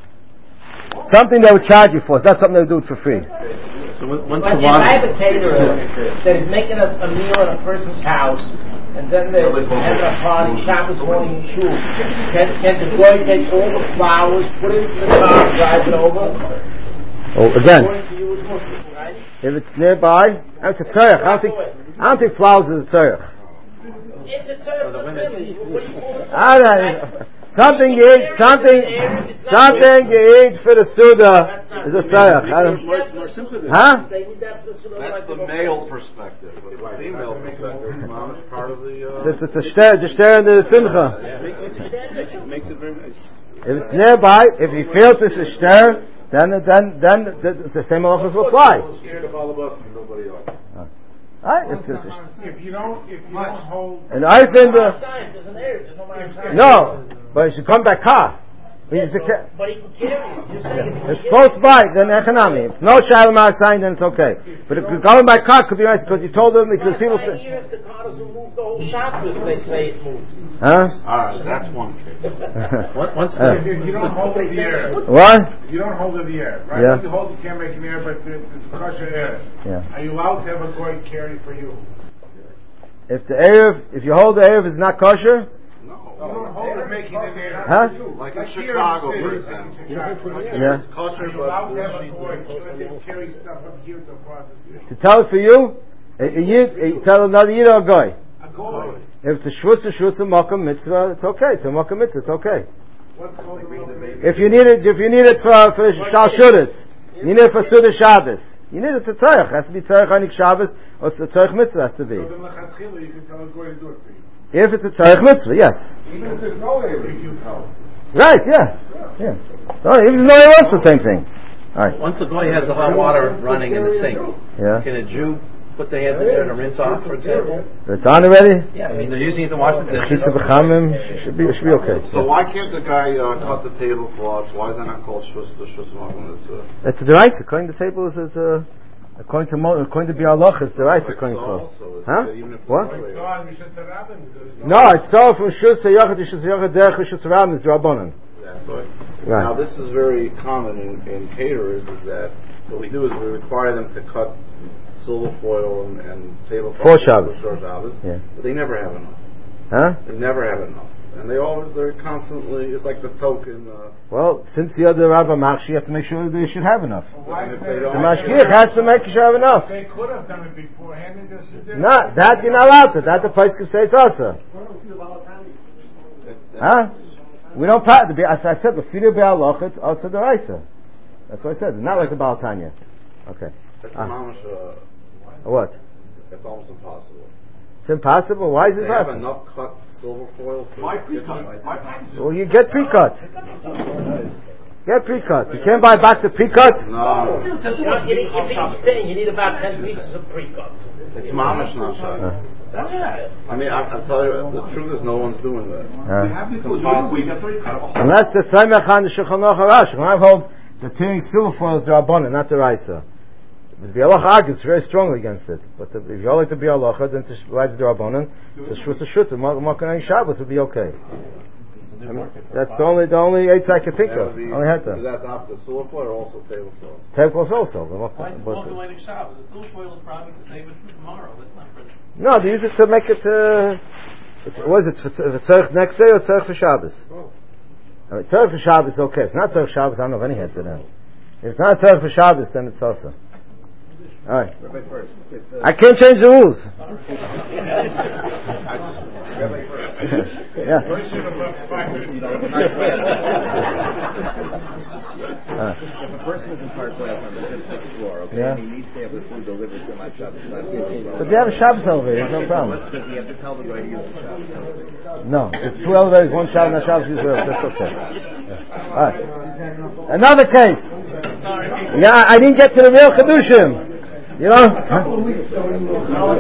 Speaker 1: Something they would charge you for. It's not something they would do it for free.
Speaker 5: So once
Speaker 2: Like
Speaker 5: the
Speaker 2: if I
Speaker 5: water,
Speaker 2: have a caterer that is making a, a meal at a person's house, and then they're having a party, Shabbos morning in shul, can, can the boy take all the flowers, put it into the car, drive it over?
Speaker 1: Oh, again,
Speaker 2: According to you, it's Muslim, right?
Speaker 1: if it's nearby, it's a tzarech. I don't think, I don't think flowers is a tzarech.
Speaker 2: It's a term for women. What do you call it?
Speaker 1: I don't, something you eat, something, something you eat for the suda is a tzarech. I don't, huh?
Speaker 6: That's the male perspective. But the female perspective, mom is part of the. Uh,
Speaker 1: It's, it's a shter, the shter in the simcha.
Speaker 5: makes it, makes it very nice.
Speaker 1: If it's nearby, if he feels it's a shter, then then then the, the same halachas will apply.
Speaker 6: Scared of all of us and nobody else.
Speaker 1: Right? It's, it's,
Speaker 3: If you don't, if you don't hold.
Speaker 1: and I think the
Speaker 2: There's an error. There's no matter of
Speaker 1: no, but it should come by car.
Speaker 2: Yes, so, but he can carry it. You're saying if he
Speaker 1: It's
Speaker 2: can
Speaker 1: close by, then economy. If it's no Shalimar sign, then it's okay. But if you're going by car, could be nice because you told them because people
Speaker 2: say.
Speaker 1: say,
Speaker 2: Even if the car doesn't move the whole Shabbos, they say it moves.
Speaker 1: huh?
Speaker 6: Alright, that's one case.
Speaker 5: Once
Speaker 1: Uh,
Speaker 3: If you don't hold it in the air,
Speaker 1: what?
Speaker 3: if you don't hold it in the air, right?
Speaker 1: Yeah.
Speaker 3: If you hold, you can't make an air, but it's a kosher air.
Speaker 1: Yeah.
Speaker 3: Are you allowed to have a goy carry for you?
Speaker 1: If the Erev, if you hold the Erev is not kosher,
Speaker 3: You don't hold it making an air.
Speaker 1: huh?
Speaker 6: Like in
Speaker 3: Like here
Speaker 6: Chicago,
Speaker 3: in the
Speaker 6: for
Speaker 3: city.
Speaker 6: example.
Speaker 1: Yeah.
Speaker 6: It's kosher,
Speaker 3: Are you allowed to have a
Speaker 6: but
Speaker 3: goy so that they can carry stuff up here to across the street?
Speaker 1: To tell it for you, a, a yid, a, tell another yid or a guy.
Speaker 3: A goy.
Speaker 1: If it's a shvus, a shvus, a makom mitzvah, it's okay. It's a makom mitzvah, it's okay.
Speaker 3: What's called a real baby?
Speaker 1: If you need it, if you need it for for shal shudas, you need it for suda Shabbos. You need it to tzarech. It has to be tzarech on Shabbos, or it's a tzarech mitzvah has to be.
Speaker 3: So then lechatchila, you can tell a goy to do it for you.
Speaker 1: If it's a tzarech mitzvah, yes.
Speaker 3: Even if there's no air, if you tell.
Speaker 1: Right, yeah. Yeah. Oh, even though it was the same thing. Alright.
Speaker 5: once the guy has the hot water running in the sink,
Speaker 1: Yeah.
Speaker 5: can a Jew put their hands in there to rinse off, for example?
Speaker 1: It's on already?
Speaker 5: Yeah, I mean they're using it to wash the dishes.
Speaker 1: Chitza b'chamim, should be, should be okay.
Speaker 6: So why can't the guy uh, cut the tablecloths? Why is that not called shvus to shvus makom? It's uh,
Speaker 1: It's the rice, according to the tables, is, uh, according to, Mo- according to Bialoch, it's the rice, according to
Speaker 6: also,
Speaker 1: Huh?
Speaker 6: even if it's
Speaker 1: What?
Speaker 6: no
Speaker 3: So
Speaker 6: air.
Speaker 3: on Rishon Rabbin, there's
Speaker 1: No, it's so from Shus to Yochid to Shus to Yochid, Derech Shus to Rabban is Rabbanan.
Speaker 6: Yeah, so it-
Speaker 1: Right.
Speaker 6: Now this is very common in, in caterers, is that what we do is we require them to cut silver foil and, and tablecloth
Speaker 1: For Shabbos.
Speaker 6: for Shabbos,
Speaker 1: Yeah.
Speaker 6: but they never have enough.
Speaker 1: Huh?
Speaker 6: They never have enough, and they always they're constantly. It's like the token. Uh,
Speaker 1: Well, since the other Rabbi Machshi, you have to make sure that they should have enough.
Speaker 3: why
Speaker 6: if
Speaker 3: is
Speaker 6: they
Speaker 3: that?
Speaker 6: don't-
Speaker 1: The Mashgiach has to make sure you have enough.
Speaker 3: They could have done it beforehand and just did it.
Speaker 1: Not, that you're not allowed to. That the place could say it's also. Huh? We don't practice. As I said, the Fidei Be'aloch, it's also the Raisa. That's what I said. Not like the Baal Tanya. Okay.
Speaker 6: that's
Speaker 1: Ah.
Speaker 6: mamash, uh,
Speaker 1: What?
Speaker 6: That's almost impossible.
Speaker 1: It's impossible? Why is it
Speaker 6: They have
Speaker 1: impossible?
Speaker 6: enough cut silver foil. For
Speaker 3: Why pre-cut?
Speaker 1: Well, you get pre-cut. Get pre-cut. You can't buy a box of pre-cut?
Speaker 6: No,
Speaker 2: You know, you need, if he's spinning, you need about ten pieces of pre-cuts.
Speaker 6: it's mamash not shy.
Speaker 1: Uh,
Speaker 6: I mean, I, I'll tell you, the truth is no one's doing that.
Speaker 1: uh.
Speaker 6: It's impossible.
Speaker 1: Unless the Saimach on the Shulchan Aruch Harash. When I hold the tearing silver foil is the Rabbanan, not the Raisa. The Bialoch argues very strongly against it. But the, if you hold like the Bialoch, then it's rides the Rabbanan. It's a Shvus a Shutta. Makan Shabbos would be okay. I mean, that's the only the only eight I can think
Speaker 6: That
Speaker 1: of.
Speaker 6: would be-
Speaker 1: Only had
Speaker 6: Is
Speaker 1: to.
Speaker 6: that not the silver foil or also table foil?
Speaker 1: Tablecloths also. But,
Speaker 8: Why is it
Speaker 1: but,
Speaker 8: formulating Shabbos? The silver foil is probably to save it for tomorrow. That's not for.
Speaker 1: no, they use it to make it. Uh, it's, what is it? For, for tzarech next day or tzarech for Shabbos?
Speaker 6: Oh.
Speaker 1: I mean, tzarech for Shabbos is okay. If it's not tzarech for Shabbos, I don't know of any head to that. If it's not tzarech for Shabbos, then it's also. All right.
Speaker 7: Rabbi first. If, uh,
Speaker 1: I can't change the rules.
Speaker 7: Rabbi first.
Speaker 1: Yeah.
Speaker 3: Person above five minutes.
Speaker 1: Uh,
Speaker 7: If a person is in park class on the fifth, sixth floor, okay,
Speaker 1: Yeah.
Speaker 7: and he needs to have the food delivered to my shop, it's not his
Speaker 1: but they have a Shabbos elevator. There's no problem.
Speaker 7: Does he have to tell the guy to use the shop?
Speaker 1: No, it's two elevators, one Shabbos, not Shabbos, use whatever. That's okay. Yeah. All right. Another case. Yeah, I didn't get to the real Chedushim. You know?
Speaker 3: A couple of weeks ago in the college,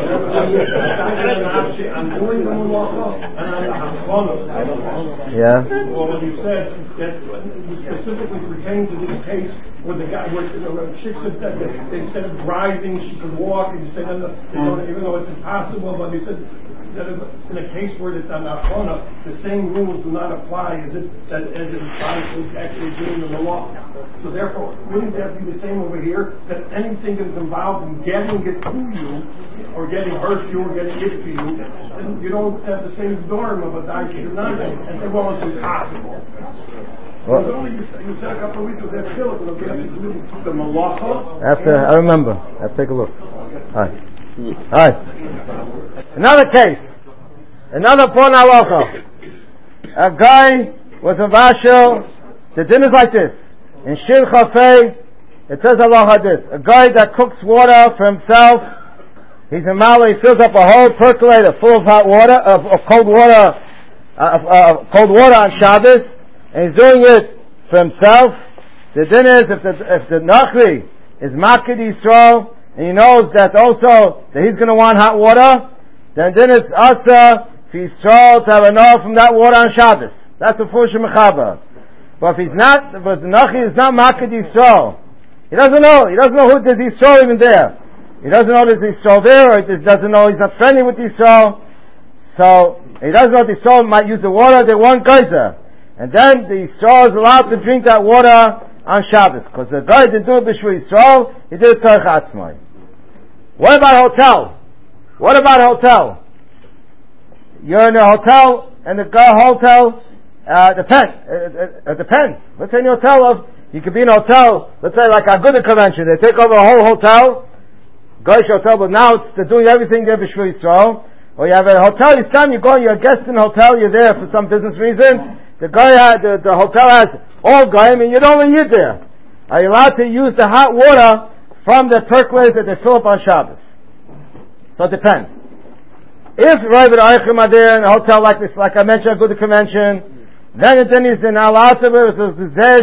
Speaker 3: I'm doing the malacha and I'm Hachronos.
Speaker 1: Yeah.
Speaker 3: Well, he says that specifically pertains to this case where the guy, where the chick said that they, instead of driving, she could walk, and he said, no, no, they don't, even though it's impossible, but he said that if, in a case where it's on Hachronah, the same rules do not apply as it, as, as it applies to actually doing the malacha. So therefore, wouldn't that be the same over here, that anything that is involved in getting it to you, or getting her to you, or getting it to you, then you don't have the same dorm of a daiki or nothing, and say, well, it's impossible.
Speaker 1: Well,
Speaker 3: It was only, you said a couple of weeks ago that Philip will be able to do the malacha.
Speaker 1: after, I remember. Let's take a look. All right. All right. Another case. Another porn halacha. A guy was in Vashel. The din is like this. In Shir Chafei, it says halacha this. A guy that cooks water for himself. He's in Mala. He fills up a whole percolator full of hot water, of, of cold water, uh, uh, cold water on Shabbos. And he's doing it for himself. the din is if the if the Nachri is Makid Yisrael and he knows that also that he's going to want hot water, then then it's Asa for Yisrael to have enough from that water on Shabbos. That's a Fush Mechaber. But if he's not, but the Nachri is not Makid Yisrael, he doesn't know. He doesn't know who there's Yisrael even there. He doesn't know there's Yisrael there, or he doesn't know he's not friendly with Yisrael. So he doesn't know the Yisrael might use the water. They want geyser, and then the Yisrael is allowed to drink that water on Shabbos, because the guy didn't do it b'shvil Yisrael, he did it tzarech atzmai. What about hotel? What about hotel? You're in a hotel, and the guy hotel, uh, depends, it, it, it depends. Let's say in a hotel of, you could be in a hotel, let's say like a Aguda convention, they take over a whole hotel, Goyish hotel, but now it's, they're doing everything there b'shvil Yisrael. Or you have a hotel, you stand, you go, you're a guest in a hotel, you're there for some business reason, the guy had, the, the hotel has all goyim, and you don't even eat there. Are you allowed to use the hot water from the percolators that they fill up on Shabbos? So it depends. If Ravid Eichim are there in a hotel like this, like I mentioned, a good convention, then it then is in Al-Ataber, so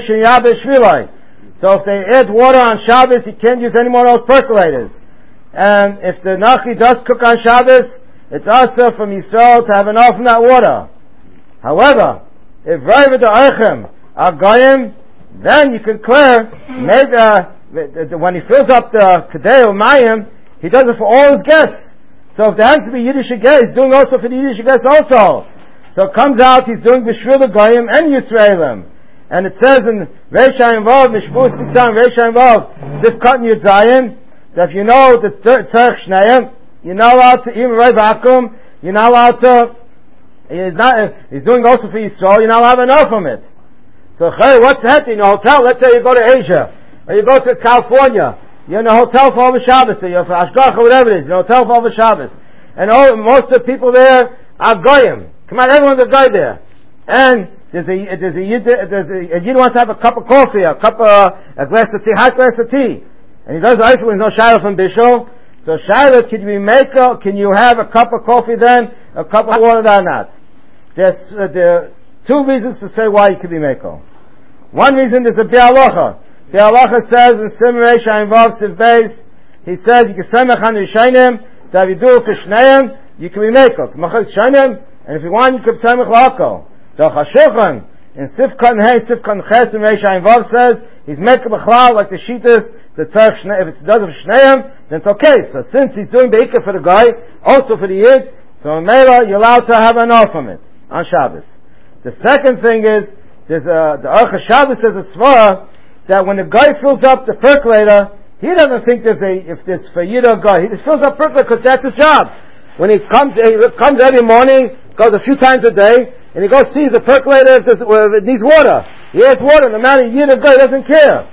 Speaker 1: if they add water on Shabbos, you can't use any more of those percolators. And if the Nachri does cook on Shabbos, it's also from Yisrael to have enough from that water. However, if Ravid Eichim are goyim, then you can clear, maybe, uh, when he fills up the Kedei or Mayim, he does it for all his guests. So if there has to be Yiddish guests, he's doing also for the Yiddish guests also. So it comes out, he's doing B'shvil the Goyim and Yisraelim. And it says in Reish Ayin Vav, Mishpur speaks on Reish Ayin Vav, Sifkat and Yud Zayin, that if you know that Tzarech Shneim, you're not allowed to, even Rav Akum, you're not allowed to, he's not, he's doing also for Yisrael, you're not allowed to know from it. So, hey, what's happening in a hotel? Let's say you go to Asia, or you go to California, you're in a hotel for over Shabbos, or you're for Ashgach or whatever it is, you're in a hotel for over Shabbos. And all, most of the people there are Goyim. Come on, everyone's a guy there. And there's a, there's a, Yid, there's a, a Yid wants to have a cup of coffee, a cup of, a glass of tea, hot glass of tea. And he does the ice with no Shiloh from Bishul. So Shiloh, can you make a, can you have a cup of coffee then, a cup of water or not? There's, uh, there are two reasons to say why you can be Meko. One reason is a Be'alocha. Be'alocha says in Simrei Shayinvav Siv Beis, he says you can semech on Yishayim, that if you do it for Shneim, you can be Meko. Machal Shayim, and if you want, you can semech Lako. The Chashulchan, in Sifkan Hey, Sifkan Ches, Simrei Shayinvav says, he's Meko B'chlal, like the Shitas, the tzarech Shneim, if it does of Shneim, then it's okay. So since he's doing the Ikka for the guy, also for the Yid, so in Meila, you're allowed to have enough from it, on Shabbos. The second thing is, there's a, the Aruch HaShabbos says a svara, that when the guy fills up the percolator, he doesn't think there's a, if it's for Yid or guy, he just fills up percolator because that's his job. When he comes, he comes every morning, goes a few times a day, and he goes sees the percolator if, if it needs water. He adds water, no matter Yid or guy, he doesn't care.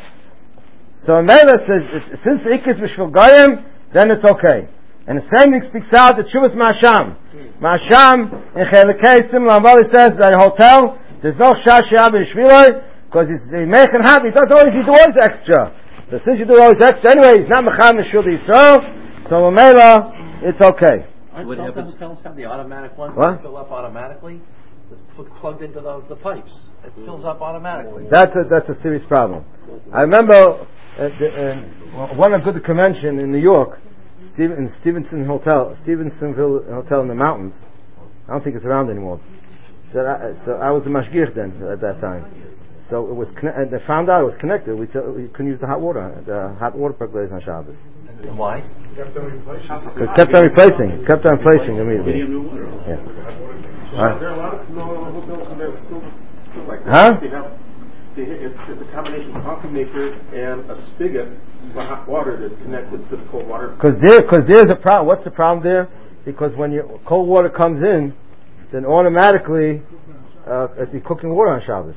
Speaker 1: So Mela says, since the Ikis B'shvil Goyim, then it's okay. And the same thing speaks out the Chuvas Ma'asham. Ma'asham, in Chelikei Simla Amali says that a hotel, there's no Shash Yab B'shviloi, because he's making happy, he does always, he does always extra. So since you do always extra, anyway, he's not Mecham B'shvil Yisrael, so Mela, it's okay.
Speaker 5: What happens? Hotels have the automatic ones
Speaker 1: what?
Speaker 5: that fill up automatically? It's plugged into the, the pipes. It fills up automatically.
Speaker 1: That's a, that's a serious problem. I remember uh, the, uh, one of good convention in New York, Steve, in Stevenson Hotel, Stevensonville Hotel in the mountains. I don't think it's around anymore. So I, so I was the mashgiach then at that time. So it was. And they found out it was connected. We, t- we couldn't use the hot water, the hot water percolators on Shabbos.
Speaker 5: And why?
Speaker 1: Because it kept on replacing, kept on replacing immediately. Yeah. Huh?
Speaker 3: There are a lot of no hotels that are still, still like that.
Speaker 1: Huh?
Speaker 3: They have, they, it's, it's a combination of coffee maker and a spigot for hot water that's connected to the cold water.
Speaker 1: Because there, because there's a problem. What's the problem there? Because when your cold water comes in, then automatically uh, it's the cooking water on Shabbos.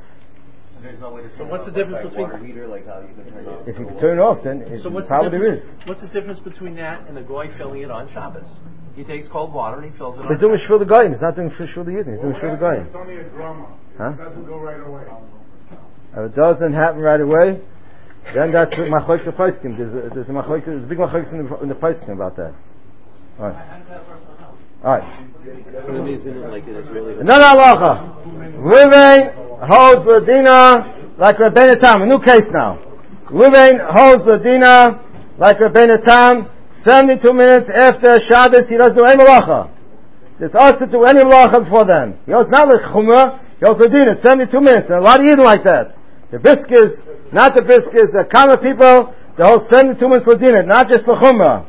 Speaker 7: No way to
Speaker 5: so what's the difference between
Speaker 7: water heater, like how you can turn it
Speaker 1: if you can turn it off, then it's
Speaker 5: so what's
Speaker 1: probably
Speaker 5: the
Speaker 1: there is.
Speaker 5: What's the difference between that and the goy filling it on Shabbos? He takes cold water and he fills it.
Speaker 1: He's doing shvil the goyim. He's not doing shvil the yidin. He's doing shvil the goyim.
Speaker 3: It's only a drama.
Speaker 1: Huh?
Speaker 3: It doesn't go right away.
Speaker 1: If it doesn't happen right away, then that's what machoik the paiskim. There's a, there's a machoik, there's a big machoik in the, in the paiskim about that. All right. All right.
Speaker 5: So it means like an Israeli.
Speaker 1: Another halacha. Reuven holds Ladina like Rabbeinu Tam, a new case now. Reuven holds the dina like Rabbeinu Tam, seventy-two minutes after Shabbos, he doesn't do any malacha. There's also to do any malacha before then. He holds not like Chumrah, he holds the dina, seventy-two minutes, and a lot of Eden like that. The Briskers, not the Briskers, the common people, they hold seventy-two minutes for dina, not just for Chumrah.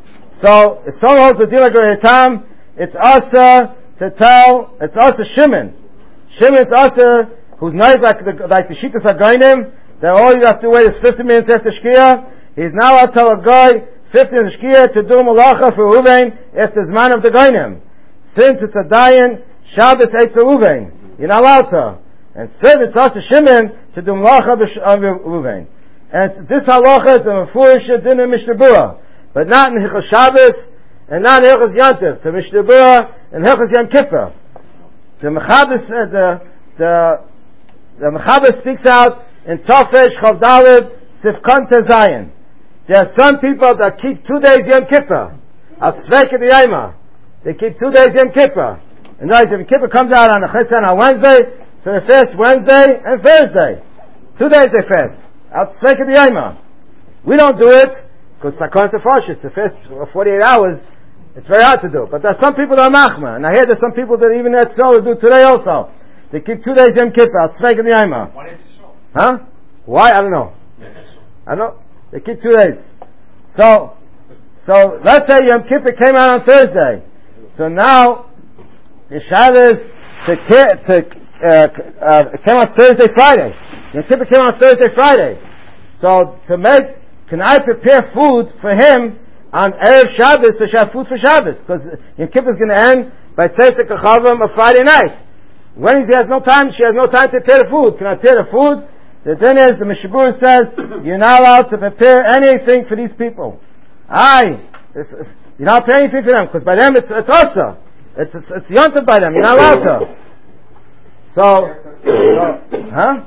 Speaker 1: So, if someone holds the dina like Rabbeinu Tam, it's also to tell, it's also Shimon. Shimon's also, who's not like the, like the Shitas HaGoinim, that all you have to wait is fifty minutes after Shkia. He's now allowed to tell a guy fifty minutes Shkia to do Malacha for Reuven after the man of the Goinim. Since it's a Dayan, Shabbos Eitz Reuven. You're not allowed to. And since it's also Shimon to do Malacha of Reuven. And this halacha is a Mefurish Din in Mishnah Berurah, but not in Hilchos Shabbos and not in Hilchos Yantiv. It's a Mishnah Berurah and Hilchos Yom Kippur. The Mechabes, uh, the the the Mechabes speaks out in Tofesh Chavdalid Sifkon Tezayin. There are some people that keep two days Yom Kippur. Al Tzvek the Yoma. They keep two days Yom Kippur. And then Yom Kippur comes out on a Chesed on Wednesday, so they fast Wednesday and Thursday. Two days they fast. Al Tzvek the Yoma. We don't do it because Sakon Tefashis to fast for forty-eight hours. It's very hard to do. But there are some people that are machma, and I hear there's some people that even at Tzol do today also. They keep two days Yom Kippur. Al Tzvek the Yoma.
Speaker 8: Why did you show?
Speaker 1: Huh? Why? I don't know. I don't know. They keep two days. So, so let's say Yom Kippur came out on Thursday. So now, the Shabbos to, to, uh, uh, came out Thursday, Friday. Yom Kippur came out Thursday, Friday. So to make, can I prepare food for him on Erev Shabbos to have food for Shabbos? Because Yom Kippur is going to end by Tzesek Achavim of Friday night. When he has no time, she has no time to prepare the food. Can I prepare the food? The thing is, the Mishnah Berurah says, you're not allowed to prepare anything for these people. Aye, it's, it's, you're not preparing anything for them, because by them it's, it's also. It's, it's, it's yontif by them, you're not allowed to. So, so huh?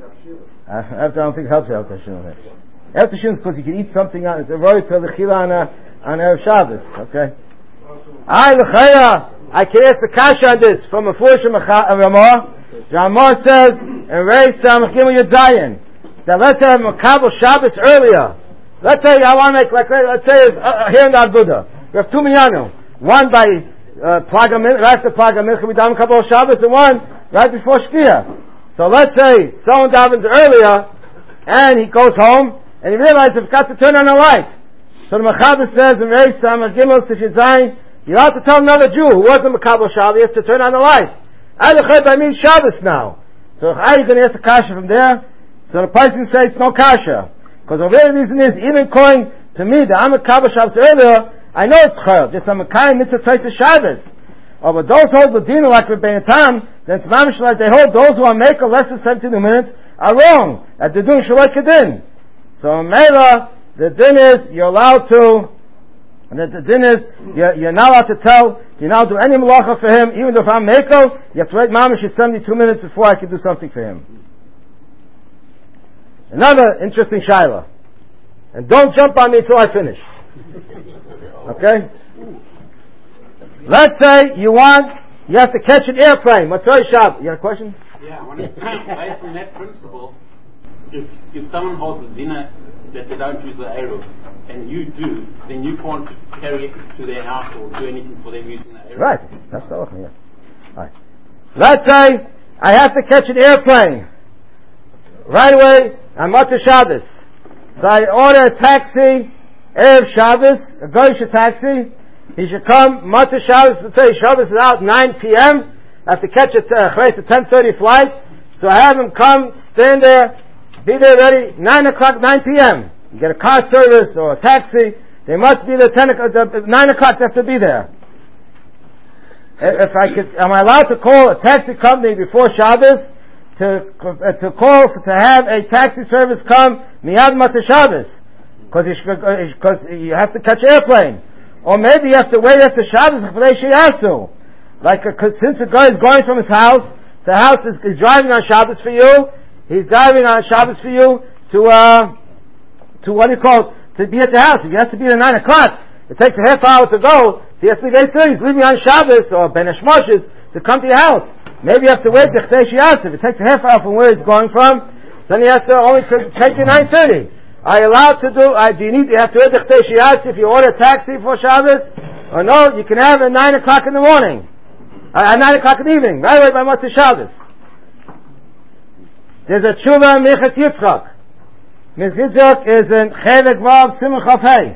Speaker 1: I, I don't think it helps you after Shimon. After Shimon, because you can eat something on, it's a roy to the chila on, on Erev Shabbos, okay? Aye, l'chaya, I can ask the kasha on this, from a Fush and Ramah. Ramah says, and Rei Samach Gimel Yadayin, that let's say Makabel Shabbos earlier. Let's say I want to make, like, let's say it's uh, here in the Aguda. We have two minyanu. One by uh, Plaga Mincha, right after Plaga Mincha, we daven Kabbalah Shabbos, and one right before Shkia. So let's say someone davens earlier, and he goes home, and he realizes he's got to turn on the light. So the Mechaber says in Rei Samach Gimel Sif Yazayin, you have to tell another Jew who wasn't Makabel Shabbos, he has to turn on the light. I mean Shabbos now. So how are you going to ask the kasha from there? So the person says it's no kasha. Because the very reason is, even calling to me that I'm a Kabbalah Shabbos earlier, I know it's chayil. Just I'm a kain mitzvah tzayis Shabbos. Oh, but those hold the dina like Rabbeinu Tam, then it's mamish like they hold those who are making less than seventy-two minutes are wrong. That they're doing shalai kedin. So Mela, the din is, you're allowed to, and the din is, you're, you're not allowed to tell, you now do any malacha for him, even if I'm Meko, you have to wait mamish seventy-two minutes before I can do something for him. Another interesting shaila. And don't jump on me until I finish. Okay? Let's say you want, you have to catch an airplane. Matzoi Shab. You got a question?
Speaker 4: Yeah, when it's based on that principle, if, if someone holds a dinner that they don't use the Eruv, and you do, then you can't carry it to their house or do anything for them using the Eruv.
Speaker 1: Right. That's the yeah. Right. Let's say I have to catch an airplane. Right away, on Matzah Shabbos. So I order a taxi, Erev Shabbos, a Goyish taxi. He should come, Matzah Shabbos, let's say Shabbos is out nine p.m. I have to catch a, uh, a ten thirty flight. So I have him come, stand there, be there ready, nine o'clock, nine p.m. You get a car service or a taxi, they must be there ten o'clock, nine o'clock they have to be there. If I could, am I allowed to call a taxi company before Shabbos to, uh, to call, to have a taxi service come, miyad Matzah Shabbos? Because you, you have to catch airplane. Or maybe you have to wait after Shabbos, like, a, cause since the guy is going from his house, the house is, is driving on Shabbos for you, he's driving on Shabbos for you to, uh, to what do you call it, to be at the house. If he has to be at nine o'clock, it takes a half hour to go, so he has to be eight thirty, he's leaving on Shabbos, or Ben Hashmoshes, to come to your house. Maybe you have to wait till Chdei Shias. If it takes a half hour from where he's going from, then he has to only take you nine thirty. Are you allowed to do, uh, do you need, you have to read the Chetei Shias if you order a taxi for Shabbos? Or no, you can have it at nine o'clock in the morning. Uh, at nine o'clock in the evening, right away by Motzei Shabbos. There's a tshuva Minchas Yitzchak. Minchas Yitzchak is in Chelek Vav Simon Chaf Hey.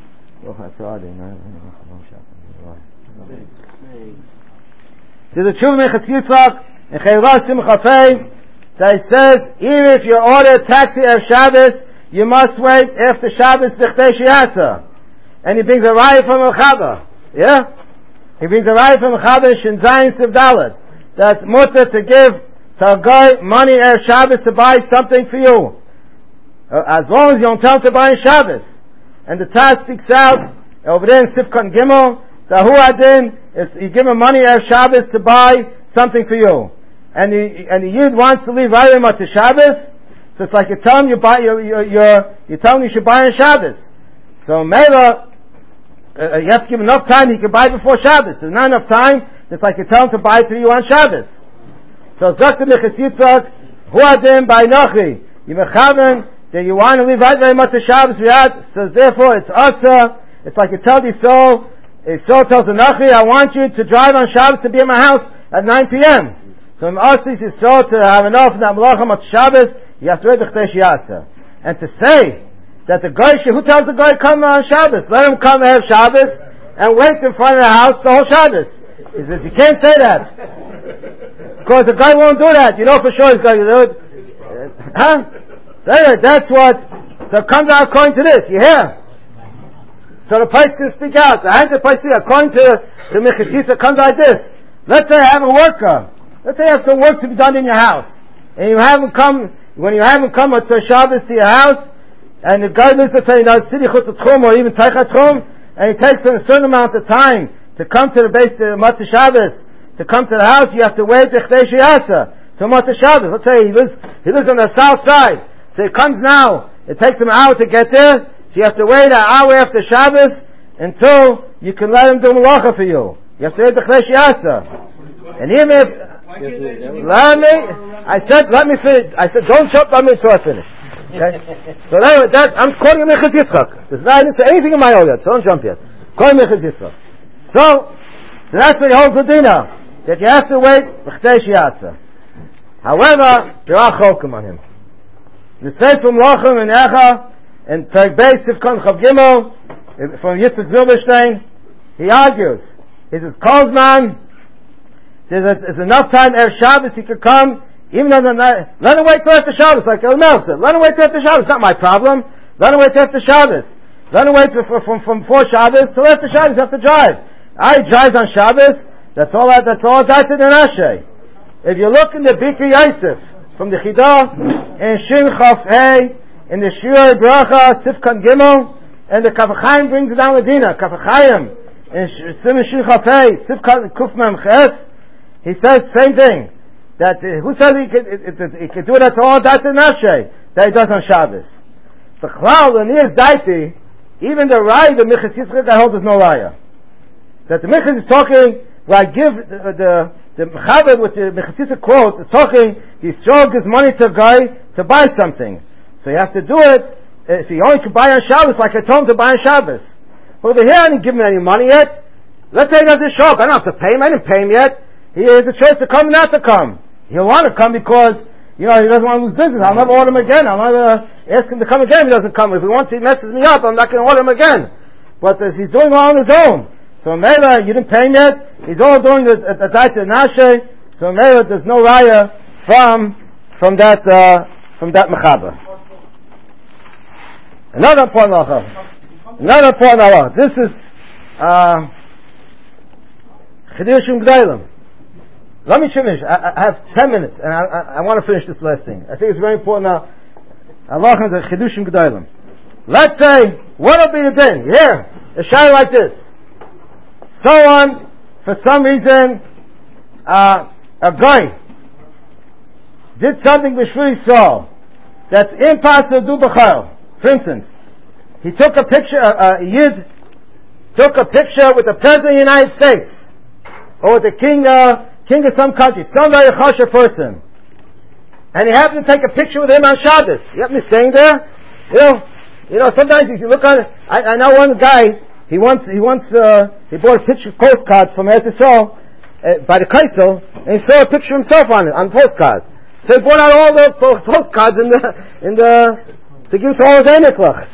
Speaker 1: There's a tshuva Minchas Yitzchak in Chelek Vav Simon Chaf Hey that says, even if you order a taxi of Shabbos, you must wait after Shabbos B'chtei Shiasa. And he brings a raya from a Chava. Yeah? He brings a raya from a Chava in Shin Zayin Siv Dalet. That's mutter to give to a guy money Erev Shabbos to buy something for you. Uh, as long as you don't tell him to buy in Shabbos. And the Taz speaks out, over there in Sifkan Gimel, the Hu Adin, is you give him money Erev Shabbos to buy something for you. And the, and the Yid wants to leave right away to Shabbos, so it's like you tell him you buy, you, you, you're, you tell him you should buy on Shabbos. So Mela, uh, you have to give him enough time, he can buy before Shabbos. There's not enough time, it's like you tell him to buy to you on Shabbos. So Zakta Minchas Yitzchak, Hu Adin by Nochi, you mechaven, that you want to leave right very much to Shabbos Riyad, so therefore it's Asa, it's like you tell the soul, the soul tells the Nochi, I want you to drive on Shabbos to be at my house at nine p.m. So in Asa is his soul to have enough in that Malachim at Shabbos, you have to read the Chetei Shiasa. And to say that the guy, who tells the guy to come on Shabbos? Let him come and have Shabbos and wait in front of the house the whole Shabbos. He says, you can't say that. Because the guy won't do that. You know for sure he's going to do it. Huh? Say that, that's what, so it comes out according to this, you hear? So the place can speak out. The hands of the place, according to the Minchas Yitzchak, comes like this. Let's say I have a worker. Let's say you have some work to be done in your house. And you have him come, when you have him come to Shabbos to your house, and the guy lives to say, you know, Sidi Chut Tchum, or even Teichat Tchum, and he takes a certain amount of time to come to the base of Motzei Shabbos, to come to the house, you have to wait the Chetei Shiasa, to Motzei Shabbos. Let's say he lives, he lives on the south side. So he comes now, it takes him an hour to get there, so you have to wait an hour after Shabbos, until you can let him do Malacha for you. You have to wait the Chetei Shiasa. And even if, let me, I said, let me finish. I said, don't jump on me until I finish. Okay? So anyway, that, I'm quoting Minchas Yitzchak. This is not, I didn't say anything in my own yet, so don't jump yet. Quoting Minchas Yitzchak. So, so that's what he holds the dinner, that you have to wait, B'chtei Shiasa. However, there are chokim on him. The Sefer Melachim in Echa, and Perek Beis Sifkan Chav Gimel, from Yitzchak Zilberstein, he argues, he says, Kozman, There's, a, there's enough time Erev Shabbos he could come, even though the night, let him wait till after Shabbos, like El Mel said. Let him wait till after Shabbos, not my problem. Let him wait till after Shabbos. Let him wait till, from, from, from before Shabbos till after Shabbos, you have to drive. I drive on Shabbos, that's all that, that's all that's in Ashay. If you look in the Bikri Yosef, from the Chidah, in Shin Chaf Hey, in the Shir Bracha, Sifkan Gimel, and the Kafachayim brings it down the Dina, Kafachayim, in Simon Shin Chaf Hey, Sifkan Kufmem Ches, he says same thing. That uh, who says he could, it, it, it, he could do that all that's in Nashe that he does on Shabbos. The Chlal and his daiti, even the Raya, the Minchas Yitzchak, I hold is no Raya. That the Minchas is talking like give the the, the Mechaber with the Minchas Yitzchak quotes is talking. He still gives money to a guy to buy something, so you have to do it. If he only could buy on Shabbos, like I told him to buy on Shabbos. But over here, I didn't give him any money yet. Let's say he doesn't show up. I don't have to pay him. I didn't pay him yet. He has a choice to come or not to come. He'll want to come because, you know, he doesn't want to lose business. I'll never order him again. I'll never ask him to come again if he doesn't come. If he wants, he messes me up, I'm not going to order him again. But uh, he's doing it all on his own. So Mela, you didn't pay him yet. He's all doing the Daita Nashe. So Mela, there's no raya from, from that, uh, from that Mechaber. Another point, Another point, This is, uh, Chidushim G'daylim. Let me finish. I, I have ten minutes, and I, I, I want to finish this last thing. I think it's very important now. Allah is a Chidushim G'daylim. Let's say, what will be the din? Here, a shayla like this. Someone, for some reason, uh, a guy did something b'shvili Yisrael that's impossible to do b'chayil. For instance, he took a picture, uh, a Yid took a picture with the President of the United States, or with the king, uh, king of some country, some very chashuv person.
Speaker 9: and he happened to take a picture with him on Shabbos. You happen to staying there? You know, you know, sometimes if you look on, I, I know one guy, he once, he once, uh, he bought a picture postcard from Eretz Yisrael, uh, by the Kaisel, and he saw a picture of himself on it, on the postcard. So he brought out all the po- postcards in the, in the, to give to all his Einiklach.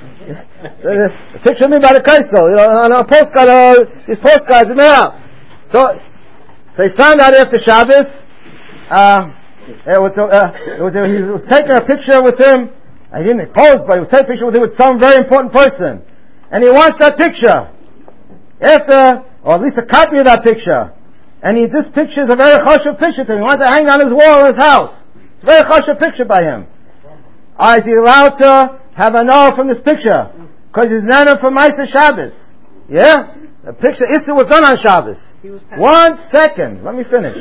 Speaker 9: A picture of me by the Kaisel, you know, on a postcard, uh, these postcards, and out. So, so he found out after Shabbos, uh, it was, uh, it was, he was taking a picture with him. I didn't pose, but he was taking a picture with him with some very important person. And he wants that picture. After, or at least a copy of that picture. And he, this picture is a very chashuv picture to him. He wants to hang it on his wall in his house. It's a very chashuv picture by him. Uh, is he allowed to have a no from this picture? Because he's nana from Ma'aser Shabbos. Yeah? The picture, Issa was done on Shabbos. One second. Let me finish.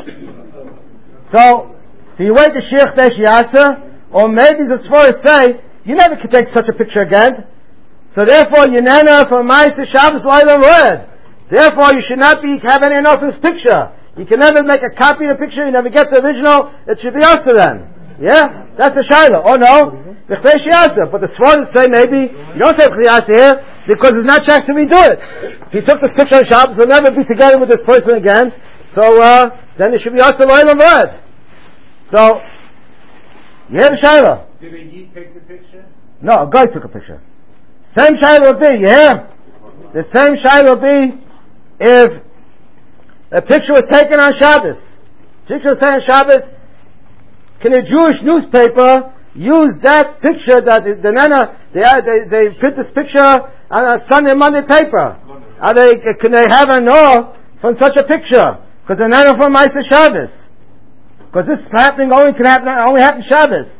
Speaker 9: So, do you wait the Shiach Desh Yasa? Or maybe the Sforos say, you never can take such a picture again. So therefore, you nana from Ma'aser Shabbos L'Olam V'Ed. Therefore, you should not be, have any enough of this picture. You can never make a copy of the picture, you never get the original, it should be also then. Yeah? That's a Shaila. Oh no? The Chdesh Yasa. But the Sforos say maybe, you don't say Chdesh Yasa here, because it's not checked to redo it. If he took this picture on Shabbos, he'll never be together with this person again. So, uh, then it should be also L'Olam V'Ed. So, you hear the Shaila?
Speaker 2: Did he take the picture?
Speaker 9: No, a guy took a picture. Same Shaila will be, you hear? The same Shaila will be if a picture was taken on Shabbos. Picture was taken on Shabbos, can a Jewish newspaper use that picture that the, the Nana, they, they, they print this picture on a Sunday, Monday paper? Are they, can they have a no from such a picture? Because the Nana from Ma'aser Shabbos. Because this is happening only can happen only happen Shabbos.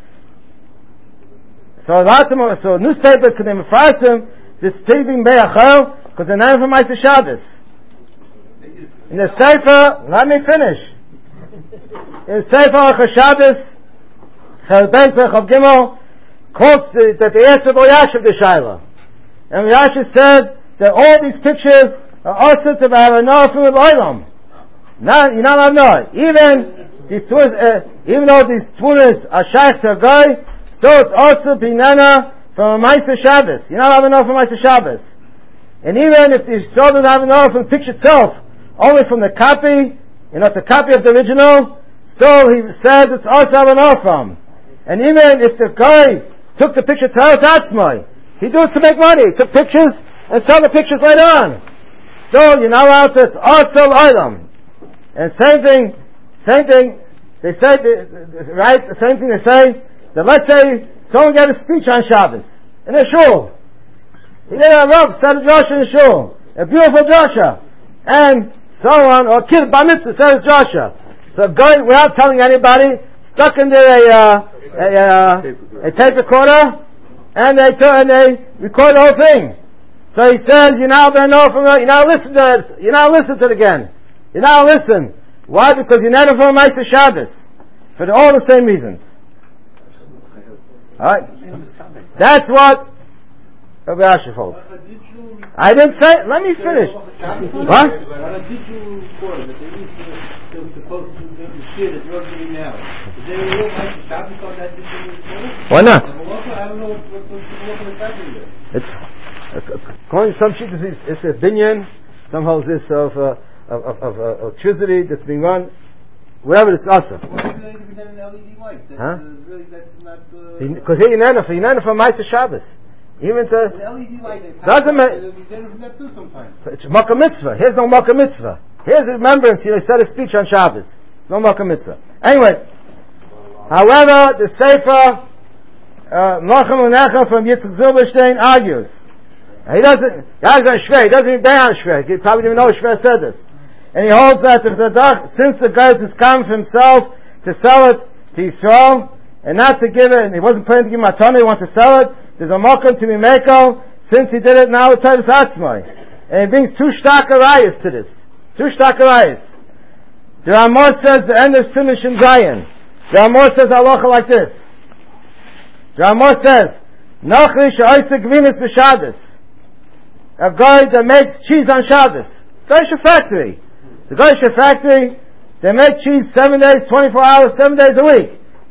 Speaker 9: So a lot of them, so newspapers can they mefarsim this Tivim Be'achel because they're not from Ma'aser Shabbos. In the Sefer, let me finish. In the Sefer Orchos Shabbos, Chel Ben Chav Gimel quotes the, that they answered Yashiv the Shaila, and Yashiv said that all these pictures are also to have a no from the Olam. Not you're not allowed to know. Even these twinas, uh, even though these twinas are shaykh to a guy, still it's also binana from a Ma'aser Shabbos. You're not allowed to know from Ma'aser Shabbos. And even if you still don't have to know from the picture itself, only from the copy, you know, it's a copy of the original, still he says it's also have to know from. And even if the guy took the picture to Haras Atzmai, he do it to make money. He took pictures and sell the pictures later on. Still, you're not allowed to, it's also item. And same thing, Same thing, they say, right, the same thing they say, that let's say someone gave a speech on Shabbos, in a shul. He did a Rav, said a drasha in a shul, a beautiful drasha, and someone, or kid, bar mitzvah, said a drasha. So going, without telling anybody, stuck in there a, uh, a, uh, a tape recorder, and they, and they record the whole thing. So he says, you now better know from, you now listen to it, you now listen to it again. You now listen. Why? Because you're not from Ma'aser Shabbos. For the, all the same reasons. Alright? That's what Rabbi Asher holds. I didn't say, let me finish. What? Why not? It's, according to some sheets, it's a binyan, some holds this of, uh, of, of, of, of electricity that's being run, whatever it's also. Huh? Because here you're not for, you're not for Ma'aser Shabbos. Even to, doesn't matter. It's Makkah Mitzvah. Here's no Makkah Mitzvah. Here's a remembrance. You know, he said a speech on Shabbos. No Makkah Mitzvah. Anyway, however, the Sefer, uh, Menachem Menachem from Yitzchak Zilberstein argues. He doesn't, he doesn't even bear on Shver. He probably didn't even know Shver said this. And he holds that if the, since the guy has come for himself to sell it to Yisrael, and not to give it, and he wasn't planning to give him a ton, he wants to sell it, there's a mokum to be meko, since he did it now with Tavis Atzmai. And he brings two shtakarayas to this. Two shtakarayas. The Ramah says the end of Siman Shin Zayin. The Ramah says halacha like this. The Ramah says, Nachri she'oisek gvinis b'Shabbos. A guy that makes cheese on Shabbos. Geisha factory. The Geisha factory, they make cheese seven days, twenty-four hours, seven days a week.